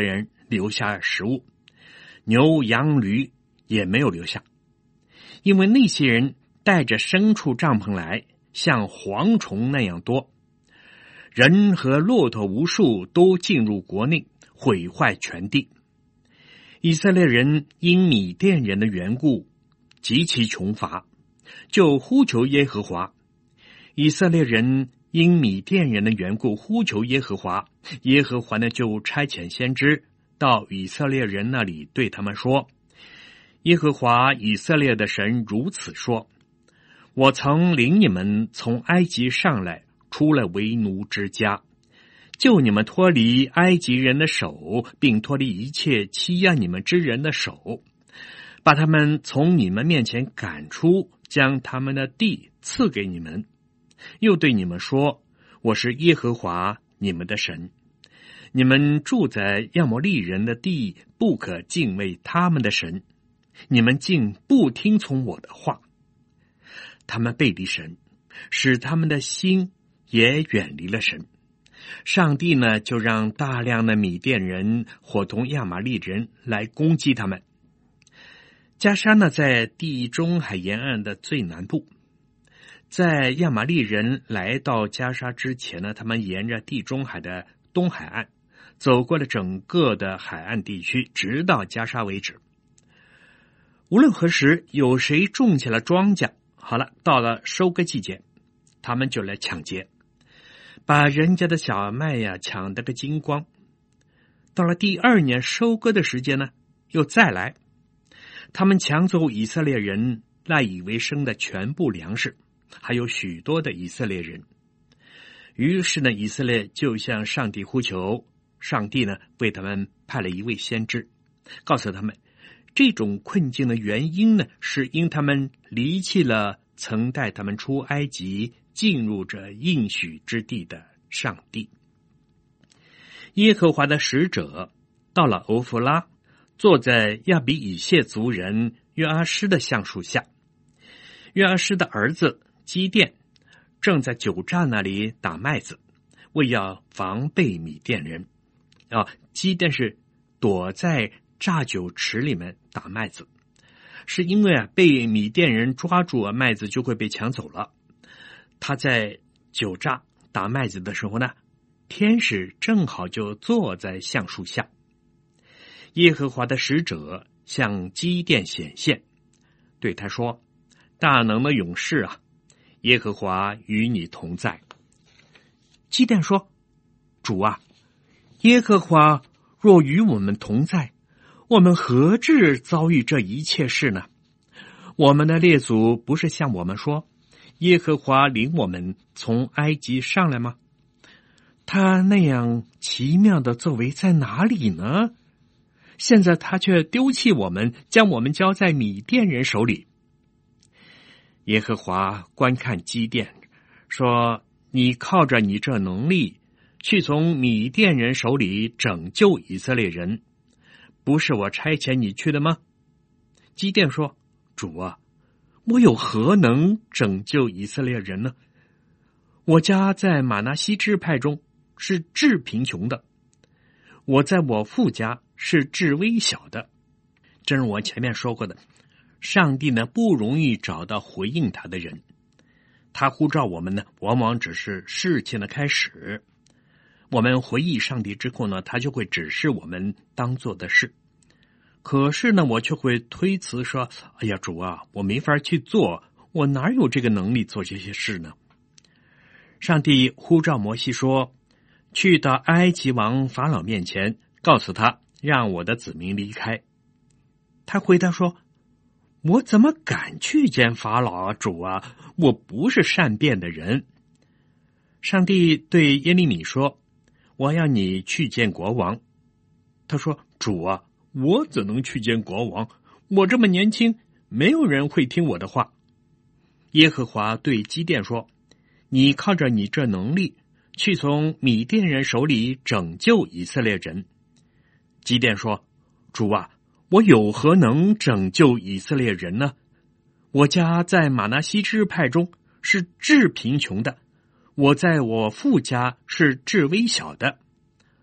留下食物，牛羊驴也没有留下，因为那些人带着牲畜帐篷来，像蝗虫那样多，人和骆驼无数都进入国内，毁坏全地。以色列人因米甸人的缘故极其穷乏，就呼求耶和华。以色列人因米甸人的缘故呼求耶和华，耶和华呢就差遣先知到以色列人那里，对他们说：耶和华以色列的神如此说，我曾领你们从埃及上来，出了为奴之家，救你们脱离埃及人的手，并脱离一切欺压你们之人的手，把他们从你们面前赶出，将他们的地赐给你们。又对你们说，我是耶和华你们的神，你们住在亚摩利人的地，不可敬畏他们的神，你们竟不听从我的话。他们背离神，使他们的心也远离了神。上帝呢，就让大量的米甸人伙同亚玛利人来攻击他们。加沙呢，在地中海沿岸的最南部。在亚玛利人来到加沙之前呢，他们沿着地中海的东海岸走过了整个的海岸地区，直到加沙为止。无论何时，有谁种下了庄稼，好了，到了收割季节，他们就来抢劫，把人家的小麦呀抢得个精光。到了第二年收割的时间呢，又再来，他们抢走以色列人赖以为生的全部粮食，还有许多的以色列人。于是呢，以色列就向上帝呼求，上帝呢为他们派了一位先知，告诉他们这种困境的原因呢，是因他们离弃了曾带他们出埃及进入这应许之地的上帝。耶和华的使者到了欧弗拉，坐在亚比以谢族人约阿施的橡树下。约阿施的儿子基甸正在酒榨那里打麦子，为要防备米甸人。啊，基甸是躲在榨酒池里面打麦子，是因为啊被米甸人抓住啊，麦子就会被抢走了。他在酒榨打麦子的时候呢，天使正好就坐在橡树下。耶和华的使者向基甸显现，对他说：大能的勇士啊，耶和华与你同在。基甸说：主啊，耶和华若与我们同在，我们何至遭遇这一切事呢？我们的列祖不是向我们说，耶和华领我们从埃及上来吗？他那样奇妙的作为在哪里呢？现在他却丢弃我们，将我们交在米甸人手里。耶和华观看基甸，说：你靠着你这能力，去从米甸人手里拯救以色列人，不是我差遣你去的吗？基甸说：主啊，我有何能拯救以色列人呢？我家在玛拿西支派中是至贫穷的，我在我父家是至微小的。正如我前面说过的，上帝呢不容易找到回应他的人，他呼召我们呢，往往只是事情的开始。我们回忆上帝之后呢，他就会指示我们当做的事。可是呢，我却会推辞说：哎呀，主啊，我没法去做，我哪有这个能力做这些事呢？上帝呼召摩西说：去到埃及王法老面前，告诉他，让我的子民离开。他回答说：我怎么敢去见法老啊，主啊，我不是善变的人。上帝对耶利米说：我要你去见国王。他说：主啊，我怎能去见国王？我这么年轻，没有人会听我的话。耶和华对基甸说：你靠着你这能力，去从米甸人手里拯救以色列人。基甸说：主啊，我有何能拯救以色列人呢？我家在玛拿西支派中是至贫穷的，我在我父家是至微小的。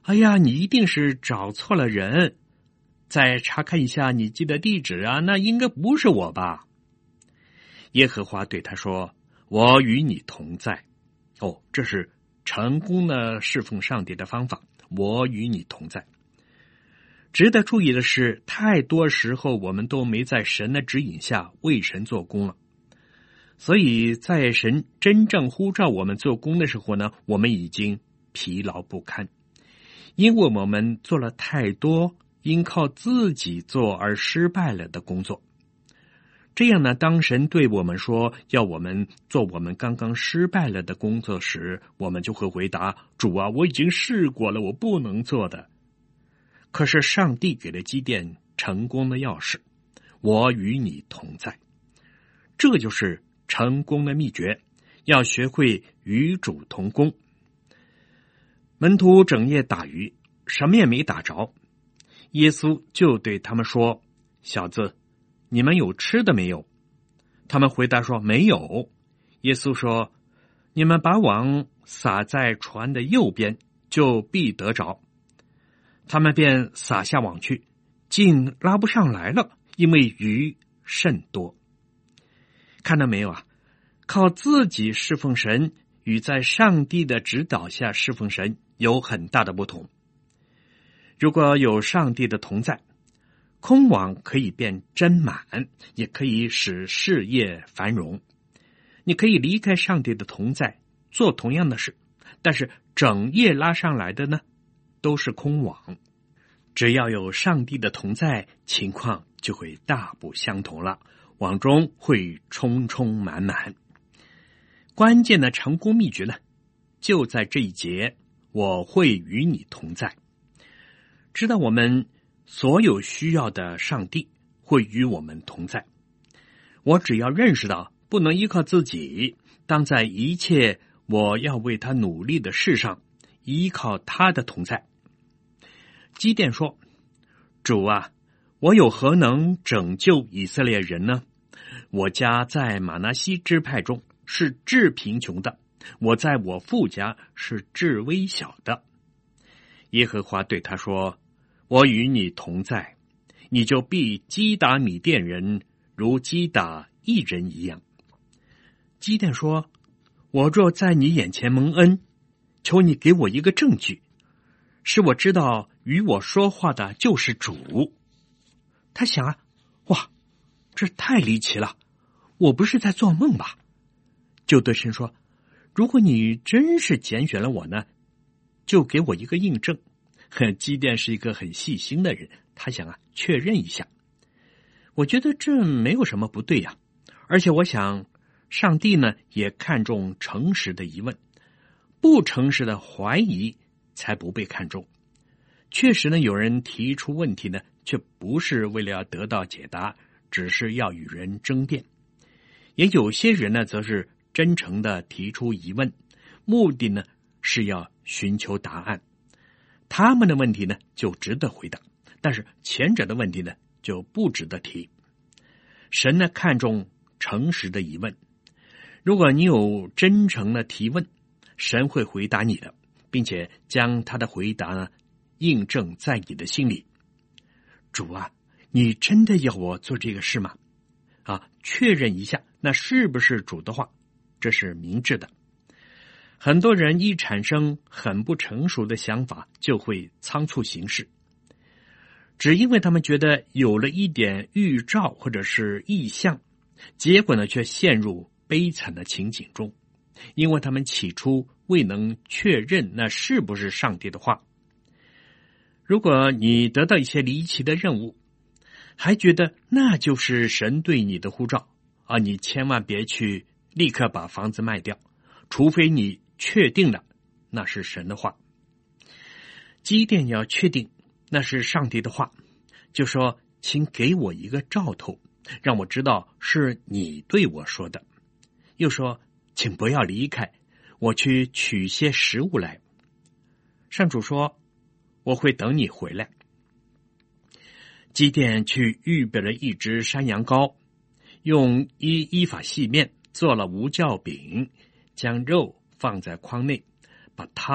哎呀，你一定是找错了人，再查看一下你寄的地址啊，那应该不是我吧？耶和华对他说，我与你同在。哦，这是成功的侍奉上帝的方法，我与你同在。值得注意的是，太多时候我们都没在神的指引下为神做工了。所以在神真正呼召我们做工的时候呢，我们已经疲劳不堪，因为我们做了太多因靠自己做而失败了的工作。这样呢，当神对我们说要我们做我们刚刚失败了的工作时，我们就会回答，主啊，我已经试过了，我不能做的。可是上帝给了基甸成功的钥匙，我与你同在。这就是成功的秘诀，要学会与主同工。门徒整夜打鱼，什么也没打着，耶稣就对他们说，小子，你们有吃的没有？他们回答说，没有。耶稣说，你们把网撒在船的右边，就必得着。他们便撒下网去，竟拉不上来了，因为鱼甚多。看到没有啊？靠自己侍奉神与在上帝的指导下侍奉神有很大的不同。如果有上帝的同在，空网可以变真满，也可以使事业繁荣。你可以离开上帝的同在，做同样的事，但是整夜拉上来的呢，都是空网。只要有上帝的同在，情况就会大不相同了，网中会充充满满。关键的成功秘诀呢，就在这一节，我会与你同在。知道我们所有需要的上帝会与我们同在。我只要认识到不能依靠自己，当在一切我要为他努力的事上依靠他的同在。基甸说，主啊，我有何能拯救以色列人呢？我家在玛拿西支派中是至贫穷的，我在我父家是至微小的。耶和华对他说，我与你同在，你就必击打米甸人，如击打一人一样。基甸说，我若在你眼前蒙恩，求你给我一个证据，使我知道与我说话的就是主。他想啊，哇，这太离奇了，我不是在做梦吧？就对神说，如果你真是拣选了我呢，就给我一个印证。基甸是一个很细心的人，他想啊，确认一下。我觉得这没有什么不对呀、啊，而且我想上帝呢也看重诚实的疑问，不诚实的怀疑才不被看重。确实呢，有人提出问题呢，却不是为了要得到解答，只是要与人争辩。也有些人呢，则是真诚的提出疑问，目的呢是要寻求答案。他们的问题呢就值得回答，但是前者的问题呢就不值得提。神呢看重诚实的疑问，如果你有真诚的提问，神会回答你的，并且将他的回答呢印证在你的心里。主啊，你真的要我做这个事吗？啊，确认一下那是不是主的话，这是明智的。很多人一产生很不成熟的想法，就会仓促行事，只因为他们觉得有了一点预兆或者是意象，结果呢却陷入悲惨的情景中，因为他们起初未能确认那是不是上帝的话。如果你得到一些离奇的任务，还觉得那就是神对你的呼召啊，你千万别去立刻把房子卖掉，除非你确定了那是神的话。基甸要确定那是上帝的话，就说，请给我一个兆头，让我知道是你对我说的。又说，请不要离开，我去取些食物来。上主说，我会等你回来。基甸去预备了一只山羊羔，用一依法细面做了无酵饼，将肉放在筐内，把汤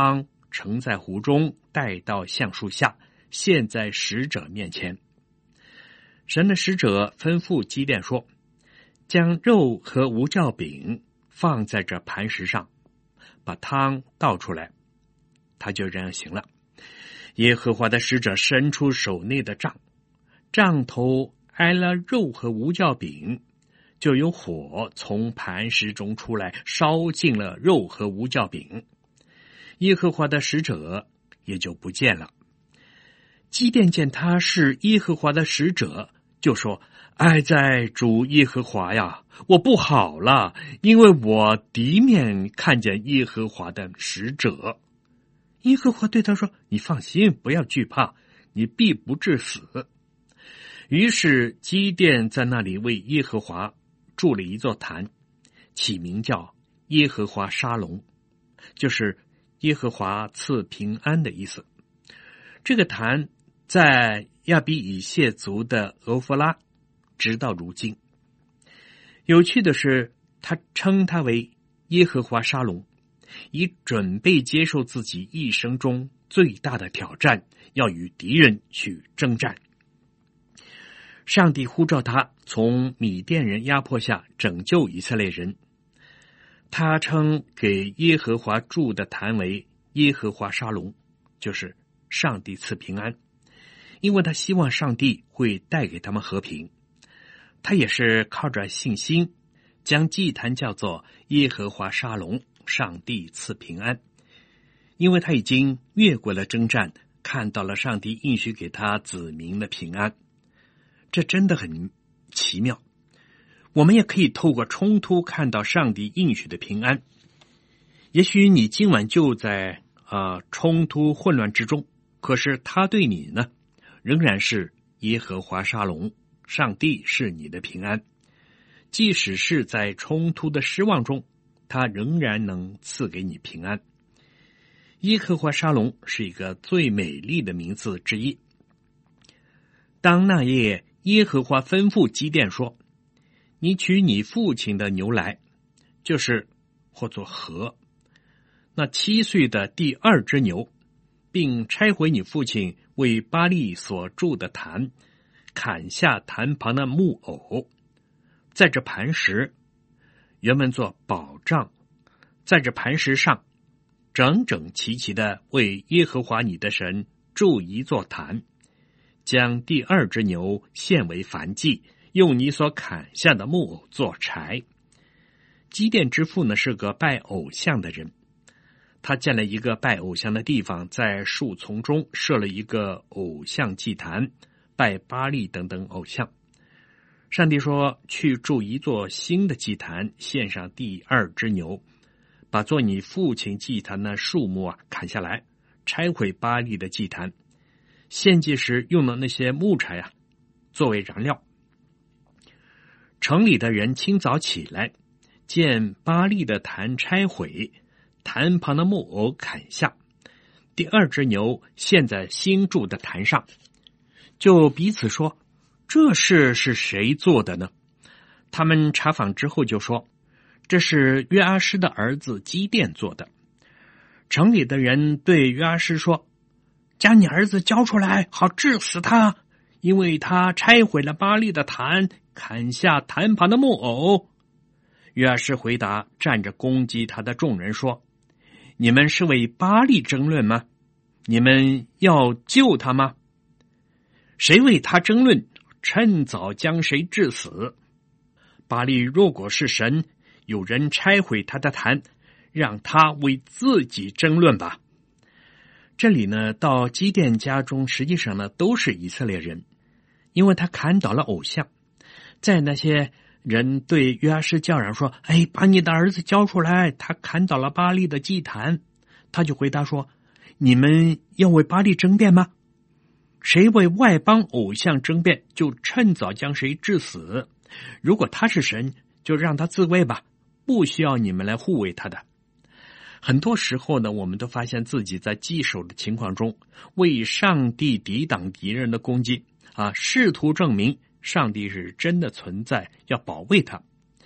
盛在壶中，带到橡树下，献在使者面前。神的使者吩咐基甸说，将肉和无酵饼放在这磐石上，把汤倒出来。他就这样行了。耶和华的使者伸出手内的杖，杖头挨了肉和无酵饼，就有火从磐石中出来，烧尽了肉和无酵饼。耶和华的使者也就不见了。基甸见他是耶和华的使者，就说，哀哉主耶和华呀，我不好了，因为我敌面看见耶和华的使者。耶和华对他说，你放心，不要惧怕，你必不致死。于是基甸在那里为耶和华筑了一座坛，起名叫耶和华沙龙，就是耶和华赐平安的意思。这个坛在亚比以谢族的俄弗拉，直到如今。有趣的是，他称他为耶和华沙龙，以准备接受自己一生中最大的挑战，要与敌人去征战。上帝呼召他从米甸人压迫下拯救以色列人，他称给耶和华筑的坛为耶和华沙龙，就是上帝赐平安，因为他希望上帝会带给他们和平。他也是靠着信心将祭坛叫做耶和华沙龙，上帝赐平安，因为他已经越过了征战，看到了上帝应许给他子民的平安。这真的很奇妙。我们也可以透过冲突看到上帝应许的平安。也许你今晚就在呃冲突混乱之中，可是他对你呢，仍然是耶和华沙龙，上帝是你的平安。即使是在冲突的失望中，他仍然能赐给你平安。耶和华沙龙是一个最美丽的名字之一。当那夜耶和华吩咐基甸说，你取你父亲的牛来，就是或作禾，那七岁的第二只牛，并拆毁你父亲为巴力所筑的坛，砍下坛旁的木偶，在这磐石，原文作保障，在这磐石上整整齐齐的为耶和华你的神筑一座坛，将第二只牛献为燔祭，用你所砍下的木偶做柴。基甸之父呢是个拜偶像的人，他建了一个拜偶像的地方，在树丛中设了一个偶像祭坛，拜巴力等等偶像。上帝说，去筑一座新的祭坛，献上第二只牛，把做你父亲祭坛的树木啊砍下来，拆毁巴力的祭坛，献祭时用的那些木柴啊作为燃料。城里的人清早起来，见巴力的坛拆毁，坛旁的木偶砍下，第二只牛献在新筑的坛上，就彼此说，这事是谁做的呢？他们查访之后就说，这是约阿施的儿子基甸做的。城里的人对约阿施说，将你儿子交出来，好治死他，因为他拆毁了巴力的坛，砍下坛旁的木偶。约阿施回答站着攻击他的众人说，你们是为巴力争论吗？你们要救他吗？谁为他争论，趁早将谁治死。巴力若果是神，有人拆毁他的坛，让他为自己争论吧。这里呢，到基甸家中实际上呢都是以色列人，因为他砍倒了偶像。在那些人对约阿施叫嚷说，哎，把你的儿子交出来，他砍倒了巴力的祭坛，他就回答说，你们要为巴力争辩吗？谁为外邦偶像争辩，就趁早将谁治死。如果他是神，就让他自卫吧，不需要你们来护卫他的。很多时候呢，我们都发现自己在棘手的情况中，为上帝抵挡敌人的攻击啊，试图证明上帝是真的存在，要保卫他。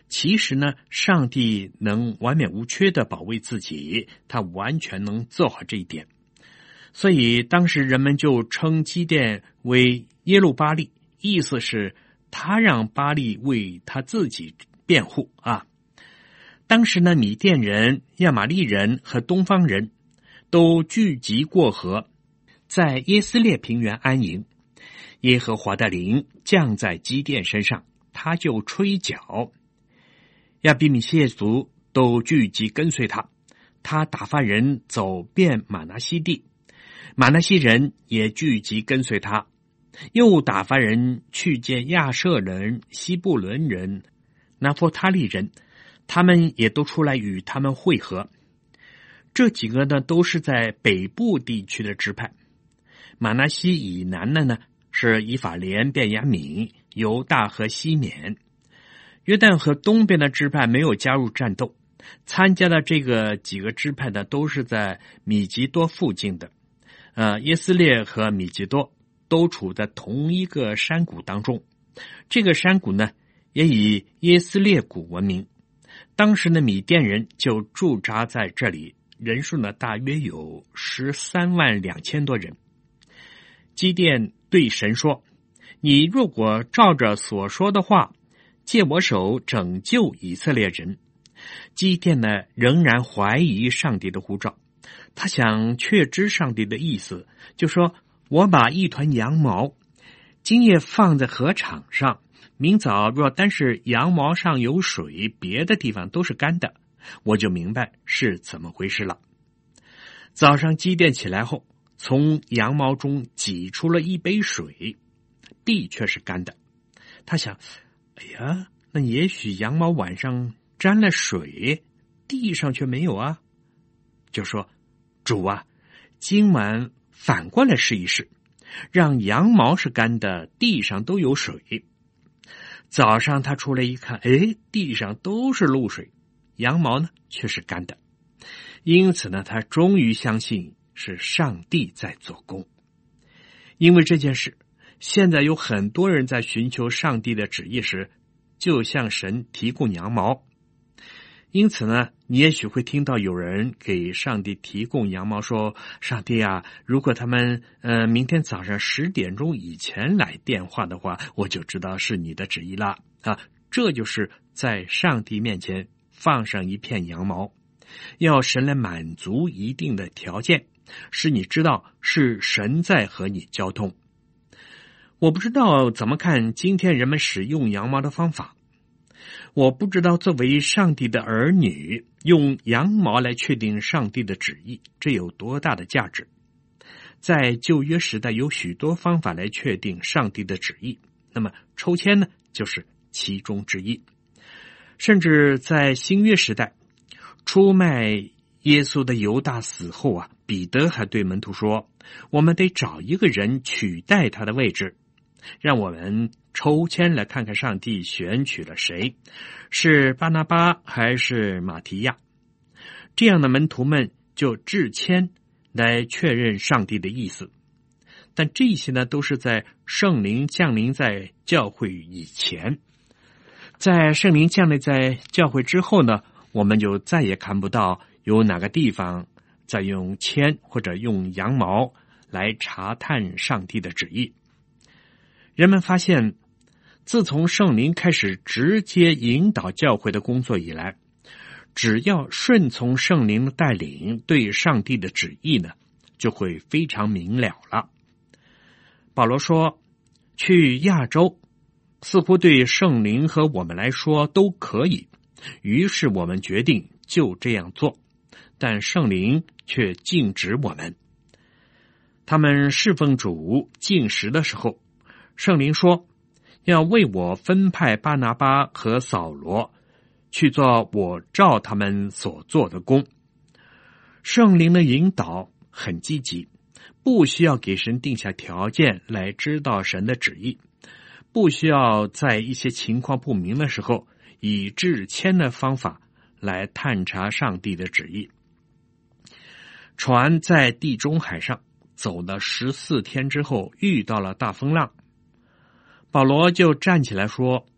其实呢，上帝能完美无缺的保卫自己，他完全能做好这一点。所以当时人们就称基甸为耶路巴力，意思是他让巴力为他自己辩护啊。当时呢，米甸人、亚玛力人和东方人都聚集过河，在耶斯列平原安营。耶和华的灵降在基甸身上，他就吹角，亚比米谢族都聚集跟随他，他打发人走遍马拿西地，马拿西人也聚集跟随他，又打发人去见亚舍人、西布伦人、拿弗他利人，他们也都出来与他们会合。这几个呢，都是在北部地区的支派。马拿西以南的呢，是以法莲、便雅悯、犹大和西缅。约旦河东边的支派没有加入战斗，参加的这个几个支派呢，都是在米吉多附近的。呃，耶斯列和米吉多都处在同一个山谷当中，这个山谷呢，也以耶斯列谷闻名。当时的米甸人就驻扎在这里，人数呢大约有十三万两千多人。基甸对神说：“你如果照着所说的话，借我手拯救以色列人。”基甸呢仍然怀疑上帝的呼召，他想确知上帝的意思，就说：“我把一团羊毛今夜放在禾场上，明早若单是羊毛上有水，别的地方都是干的，我就明白是怎么回事了。”早上基甸起来后，从羊毛中挤出了一杯水，地却是干的。他想，哎呀，那也许羊毛晚上沾了水，地上却没有啊。就说：“主啊，今晚反过来试一试，让羊毛是干的，地上都有水。”早上他出来一看，哎，地上都是露水，羊毛呢却是干的。因此呢，他终于相信是上帝在做工。因为这件事，现在有很多人在寻求上帝的旨意时，就向神提供羊毛。因此呢，你也许会听到有人给上帝提供羊毛，说：“上帝啊，如果他们呃明天早上十点钟以前来电话的话，我就知道是你的旨意了啊。”这就是在上帝面前放上一片羊毛，要神来满足一定的条件，使你知道是神在和你交通。我不知道怎么看今天人们使用羊毛的方法，我不知道作为上帝的儿女，用羊毛来确定上帝的旨意，这有多大的价值。在旧约时代有许多方法来确定上帝的旨意，那么抽签呢，就是其中之一。甚至在新约时代，出卖耶稣的犹大死后啊，彼得还对门徒说：“我们得找一个人取代他的位置，让我们抽签来看看上帝选取了谁，是巴拿巴还是马提亚。”这样的门徒们就制签来确认上帝的意思。但这些呢，都是在圣灵降临在教会以前。在圣灵降临在教会之后呢，我们就再也看不到有哪个地方在用签或者用羊毛来查探上帝的旨意。人们发现，自从圣灵开始直接引导教会的工作以来，只要顺从圣灵的带领，对上帝的旨意呢，就会非常明了了。保罗说，去亚洲似乎对圣灵和我们来说都可以，于是我们决定就这样做，但圣灵却禁止我们。他们侍奉主禁食的时候，圣灵说要为我分派巴拿巴和扫罗去做我照他们所做的工。圣灵的引导很积极，不需要给神定下条件来知道神的旨意，不需要在一些情况不明的时候以制签的方法来探查上帝的旨意。船在地中海上走了十四天之后，遇到了大风浪。保罗就站起来说，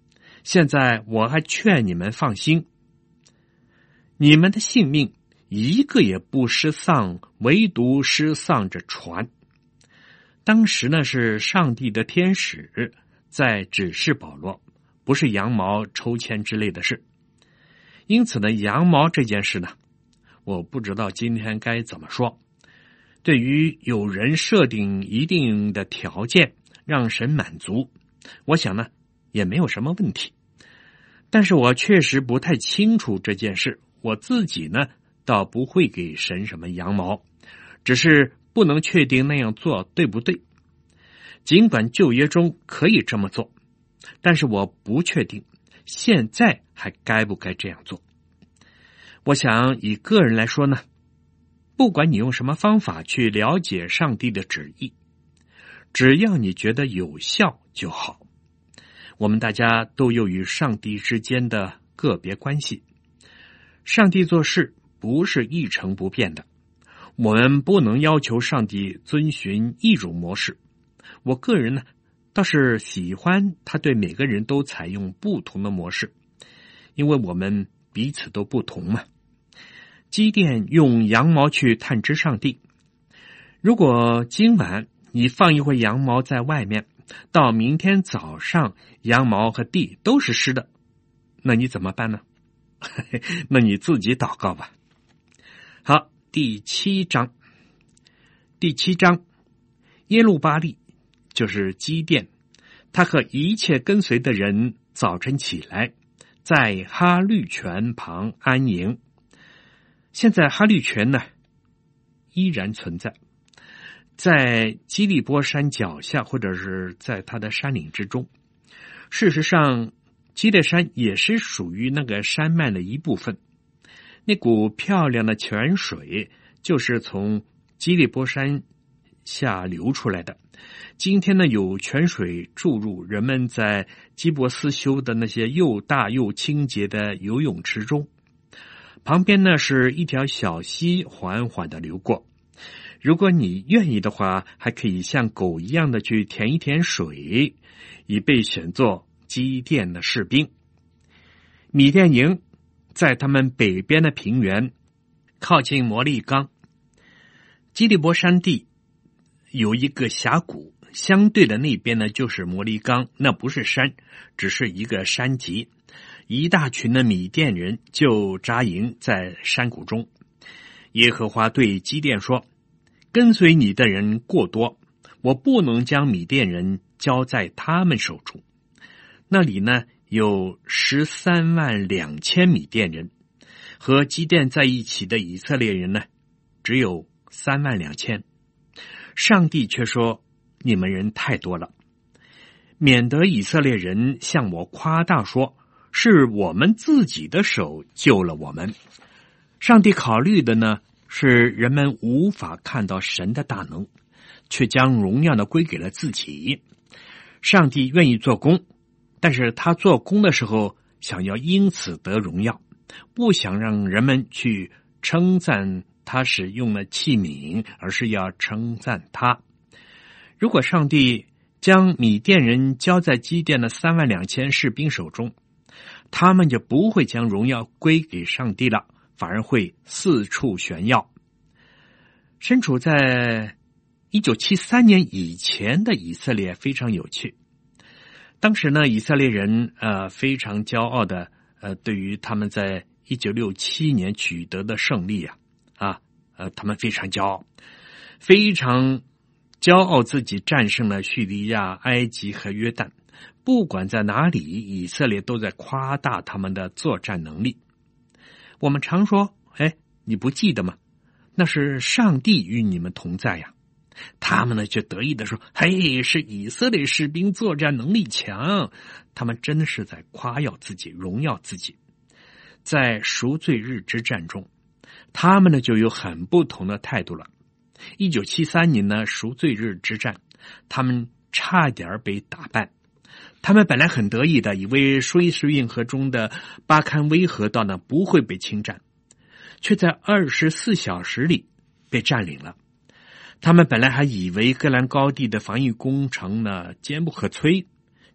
现在我还劝你们放心，你们的性命一个也不失丧，唯独失丧着船。当时呢，是上帝的天使在指示保罗，不是羊毛抽签之类的事。因此呢，羊毛这件事呢，我不知道今天该怎么说。对于有人设定一定的条件让神满足，我想呢也没有什么问题。但是我确实不太清楚这件事，我自己呢倒不会给神什么羊毛，只是不能确定那样做对不对。尽管旧约中可以这么做，但是我不确定现在还该不该这样做。我想以个人来说呢，不管你用什么方法去了解上帝的旨意，只要你觉得有效就好。我们大家都有与上帝之间的个别关系，上帝做事不是一成不变的，我们不能要求上帝遵循一种模式。我个人呢，倒是喜欢他对每个人都采用不同的模式，因为我们彼此都不同嘛。基甸用羊毛去探知上帝，如果今晚你放一回羊毛在外面，到明天早上羊毛和地都是湿的，那你怎么办呢？那你自己祷告吧。好，第七章。第七章，耶路巴力就是基甸，他和一切跟随的人早晨起来，在哈绿泉旁安营。现在哈绿泉呢依然存在，在基利波山脚下，或者是在它的山岭之中。事实上，基列山也是属于那个山脉的一部分。那股漂亮的泉水就是从基利波山下流出来的。今天呢，有泉水注入人们在基伯斯修的那些又大又清洁的游泳池中。旁边呢是一条小溪缓缓的流过。如果你愿意的话，还可以像狗一样的去舔一舔水，以备选作基甸的士兵。米甸营在他们北边的平原，靠近摩利冈。基利伯山地有一个峡谷，相对的那边呢就是摩利冈，那不是山，只是一个山脊。一大群的米甸人就扎营在山谷中。耶和华对基甸说，跟随你的人过多，我不能将米甸人交在他们手中。那里呢有十三万两千米甸人，和基甸在一起的以色列人呢只有三万两千。上帝却说，你们人太多了，免得以色列人向我夸大说，是我们自己的手救了我们。上帝考虑的呢是人们无法看到神的大能，却将荣耀的归给了自己。上帝愿意做工，但是他做工的时候想要因此得荣耀，不想让人们去称赞他使用了器皿，而是要称赞他。如果上帝将米甸人交在基甸的三万两千士兵手中，他们就不会将荣耀归给上帝了，反而会四处炫耀。身处在一九七三年以前的以色列非常有趣。当时呢，以色列人呃非常骄傲的呃对于他们在一九六七年取得的胜利啊啊呃他们非常骄傲，非常骄傲自己战胜了叙利亚、埃及和约旦。不管在哪里，以色列都在夸大他们的作战能力。我们常说，哎，你不记得吗？那是上帝与你们同在呀。他们呢却得意地说，嘿，是以色列士兵作战能力强。他们真是在夸耀自己，荣耀自己。在赎罪日之战中，他们呢就有很不同的态度了。一九七三年呢赎罪日之战，他们差点被打败。他们本来很得意的，以为苏伊士运河中的巴堪威河道呢不会被侵占，却在二十四小时里被占领了。他们本来还以为戈兰高地的防御工程呢坚不可摧，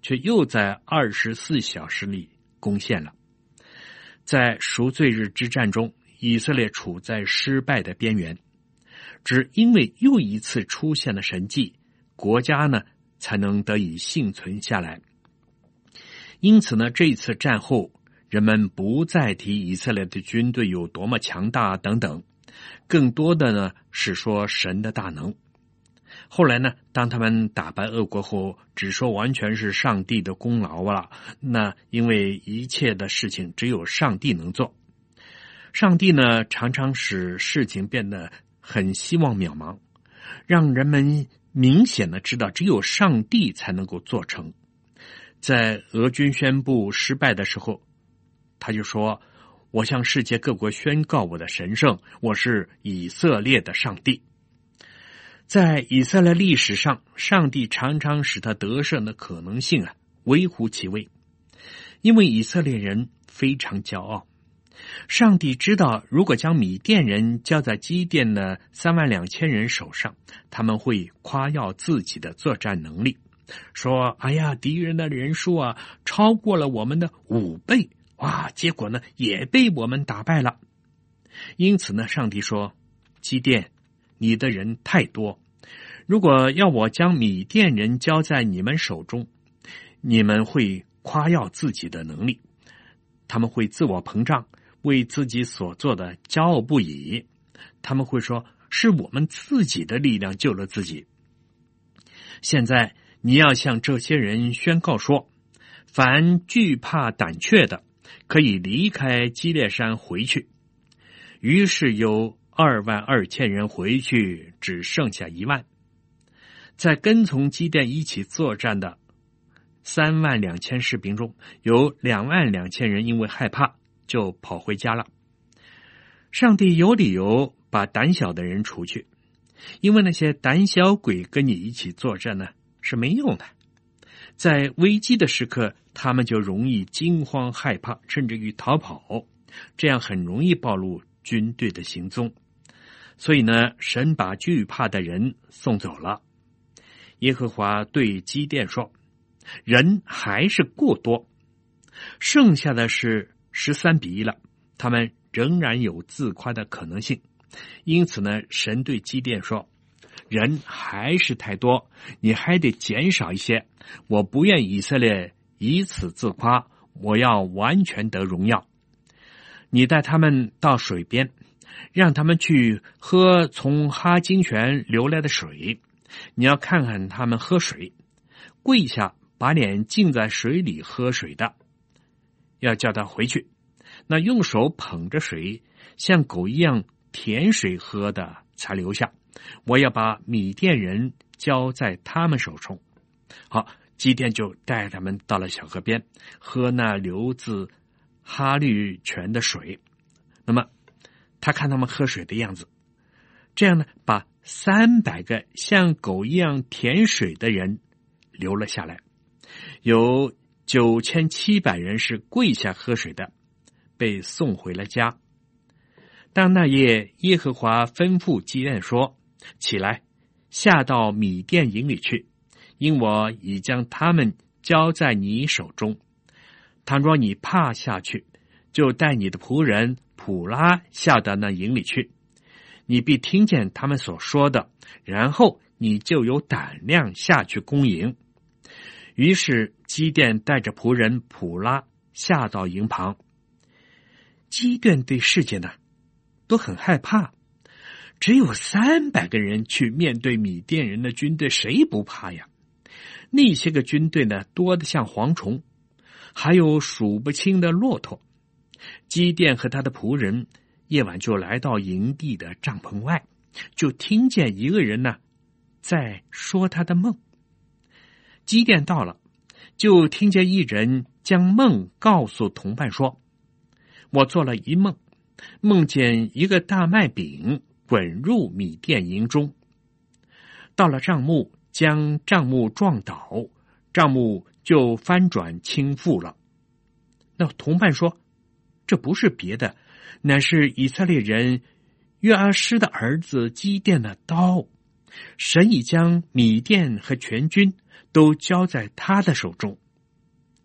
却又在二十四小时里攻陷了。在赎罪日之战中，以色列处在失败的边缘，只因为又一次出现了神迹，国家呢才能得以幸存下来。因此呢，这一次战后，人们不再提以色列的军队有多么强大等等，更多的呢是说神的大能。后来呢，当他们打败俄国后，只说完全是上帝的功劳了。那因为一切的事情只有上帝能做。上帝呢，常常使事情变得很希望渺茫，让人们明显的知道只有上帝才能够做成。在俄军宣布失败的时候，他就说：我向世界各国宣告我的神圣，我是以色列的上帝。在以色列历史上，上帝常常使他得胜的可能性啊微乎其微，因为以色列人非常骄傲。上帝知道，如果将米甸人交在基甸的三万两千人手上，他们会夸耀自己的作战能力，说：哎呀，敌人的人数啊超过了我们的五倍，哇！结果呢也被我们打败了。因此呢，上帝说：基甸，你的人太多，如果要我将米甸人交在你们手中，你们会夸耀自己的能力，他们会自我膨胀，为自己所做的骄傲不已。他们会说：是我们自己的力量救了自己。现在你要向这些人宣告说：凡惧怕胆怯的，可以离开基列山回去。于是有二万二千人回去，只剩下一万。在跟从基甸一起作战的三万两千士兵中，有两万两千人因为害怕就跑回家了。上帝有理由把胆小的人除去，因为那些胆小鬼跟你一起作战呢是没用的。在危机的时刻，他们就容易惊慌害怕，甚至于逃跑，这样很容易暴露军队的行踪。所以呢，神把惧怕的人送走了。耶和华对基甸说：人还是过多，剩下的是十三比一了，他们仍然有自夸的可能性。因此呢，神对基甸说：人还是太多，你还得减少一些。我不愿以色列以此自夸，我要完全得荣耀。你带他们到水边，让他们去喝从哈金泉流来的水。你要看看他们喝水，跪下把脸浸在水里喝水的，要叫他回去。那用手捧着水像狗一样舔水喝的才留下。我要把米甸人交在他们手中。好，基甸就带他们到了小河边，喝那流自哈绿泉的水。那么他看他们喝水的样子，这样呢，把三百个像狗一样舔水的人留了下来，有九千七百人是跪下喝水的，被送回了家。当那夜，耶和华吩咐基甸说：起来，下到米甸营里去，因我已将他们交在你手中。倘若你怕下去，就带你的仆人普拉下到那营里去，你必听见他们所说的，然后你就有胆量下去攻营。于是基甸带着仆人普拉下到营旁。基甸对事情呢都很害怕，只有三百个人去面对米甸人的军队，谁不怕呀？那些个军队呢多得像蝗虫，还有数不清的骆驼。基甸和他的仆人夜晚就来到营地的帐篷外，就听见一个人呢在说他的梦。基甸到了，就听见一人将梦告诉同伴说：我做了一梦，梦见一个大麦饼滚入米甸营中，到了帐幕，将帐幕撞倒，帐幕就翻转倾覆了。那同伴说：这不是别的，乃是以色列人约阿施的儿子基甸的刀，神已将米甸和全军都交在他的手中。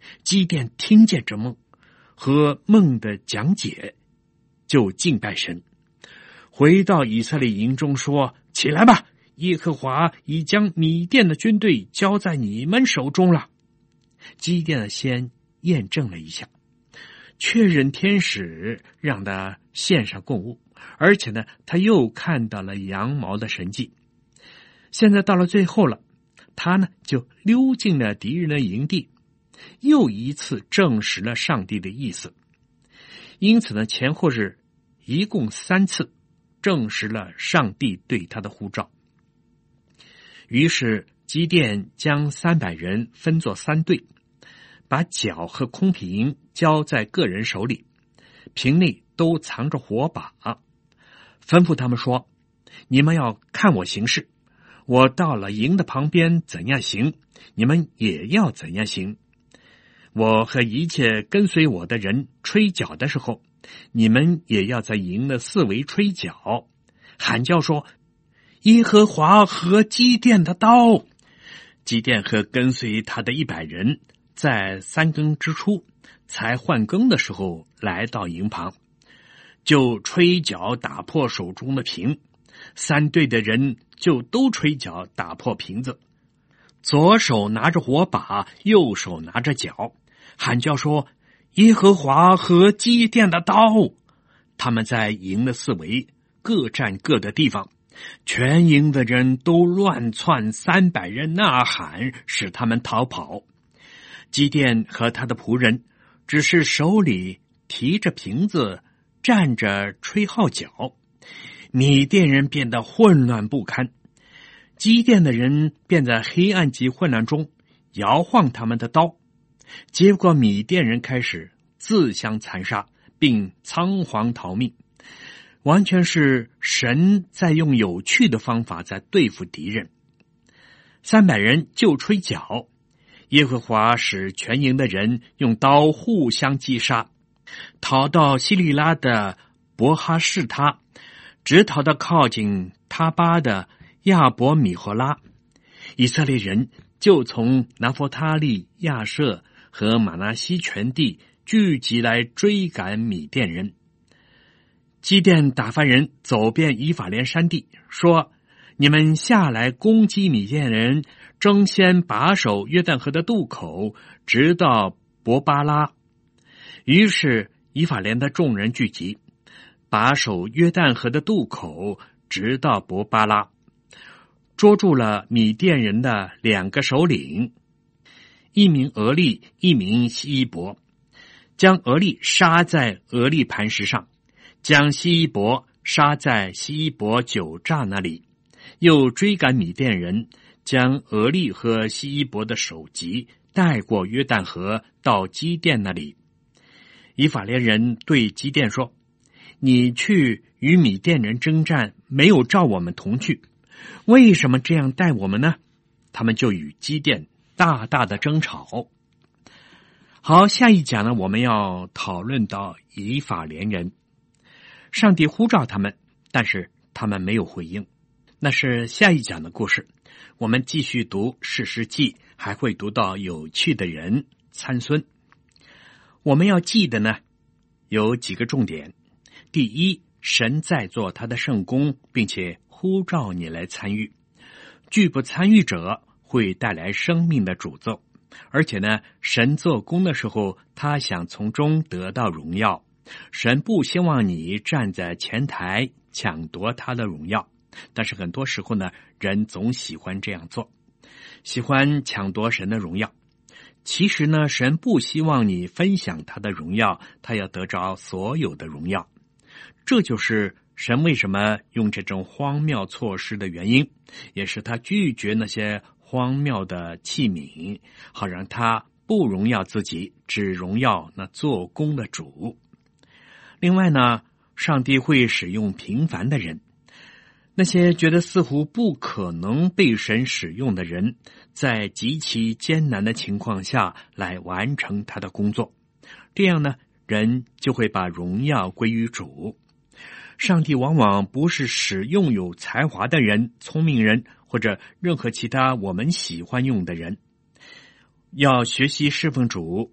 基甸听见这梦和梦的讲解，就敬拜神，回到以色列营中说：起来吧，耶和华已将米甸的军队交在你们手中了。基甸先验证了一下，确认天使让他献上供物，而且呢，他又看到了羊毛的神迹。现在到了最后了，他呢就溜进了敌人的营地，又一次证实了上帝的意思。因此呢，前后是一共三次证实了上帝对他的呼召。于是基甸将三百人分作三队，把角和空瓶交在个人手里，瓶内都藏着火把，吩咐他们说：你们要看我行事，我到了营的旁边怎样行，你们也要怎样行。我和一切跟随我的人吹角的时候，你们也要在营的四围吹角，喊叫说：耶和华和基甸的刀。基甸和跟随他的一百人在三更之初才换更的时候来到营旁，就吹角打破手中的瓶，三队的人就都吹角打破瓶子，左手拿着火把，右手拿着角，喊叫说：耶和华和基甸的刀。他们在营的四围各占各的地方，全营的人都乱窜，三百人呐喊，使他们逃跑。基甸和他的仆人只是手里提着瓶子，站着吹号角，米甸人变得混乱不堪。基甸的人便在黑暗及混乱中摇晃他们的刀，结果米甸人开始自相残杀，并仓皇逃命。完全是神在用有趣的方法在对付敌人。三百人就吹角，耶和华使全营的人用刀互相击杀，逃到希利拉的伯哈士他，直逃到靠近他巴的亚伯米荷拉。以色列人就从拿弗他利、亚舍和马拿西全地聚集来追赶米甸人。基甸打发人走遍以法莲山地，说：你们下来攻击米甸人，争先把守约旦河的渡口，直到伯巴拉。于是以法莲的众人聚集，把守约旦河的渡口，直到伯巴拉，捉住了米甸人的两个首领，一名俄利，一名希伊伯，将俄利杀在俄利磐石上，将希伊伯杀在希伊伯酒榨那里，又追赶米甸人，将俄利和希伊伯的首级带过约旦河到基甸那里。以法莲人对基甸说：你去与米甸人征战，没有召我们同去，为什么这样待我们呢？他们就与基甸大大的争吵。好，下一讲呢，我们要讨论到以法莲人。上帝呼召他们，但是他们没有回应，那是下一讲的故事。我们继续读士师记，还会读到有趣的人参孙。我们要记得呢，有几个重点。第一，神在做他的圣工，并且呼召你来参与。拒不参与者会带来生命的诅咒，而且呢，神做工的时候，他想从中得到荣耀。神不希望你站在前台抢夺他的荣耀，但是很多时候呢，人总喜欢这样做，喜欢抢夺神的荣耀。其实呢，神不希望你分享他的荣耀，他要得着所有的荣耀。这就是神为什么用这种荒谬措施的原因，也是他拒绝那些荒谬的器皿，好让他不荣耀自己，只荣耀那做工的主。另外呢，上帝会使用平凡的人，那些觉得似乎不可能被神使用的人，在极其艰难的情况下来完成他的工作。这样呢，人就会把荣耀归于主。上帝往往不是使用有才华的人、聪明人或者任何其他我们喜欢用的人。要学习侍奉主，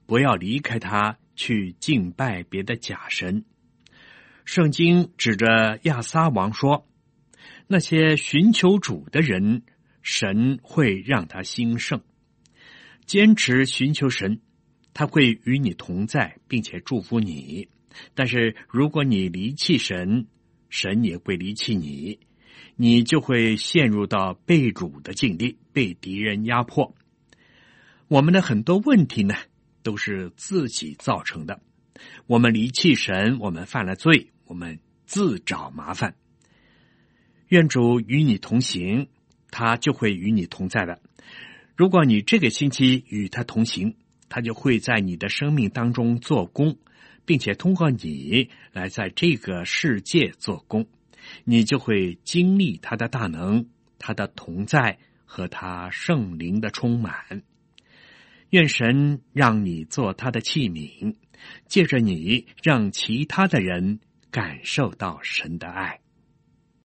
不要离开他去敬拜别的假神。圣经指着亚撒王说，那些寻求主的人，神会让他兴盛。坚持寻求神，他会与你同在，并且祝福你。但是如果你离弃神，神也会离弃你，你就会陷入到被掳的境地，被敌人压迫。我们的很多问题呢，都是自己造成的。我们离弃神，我们犯了罪，我们自找麻烦。愿主与你同行，他就会与你同在的。如果你这个星期与他同行，他就会在你的生命当中做工，并且通过你来在这个世界做工，你就会经历他的大能，他的同在和他圣灵的充满。愿神让你做他的器皿，借着你让其他的人感受到神的爱。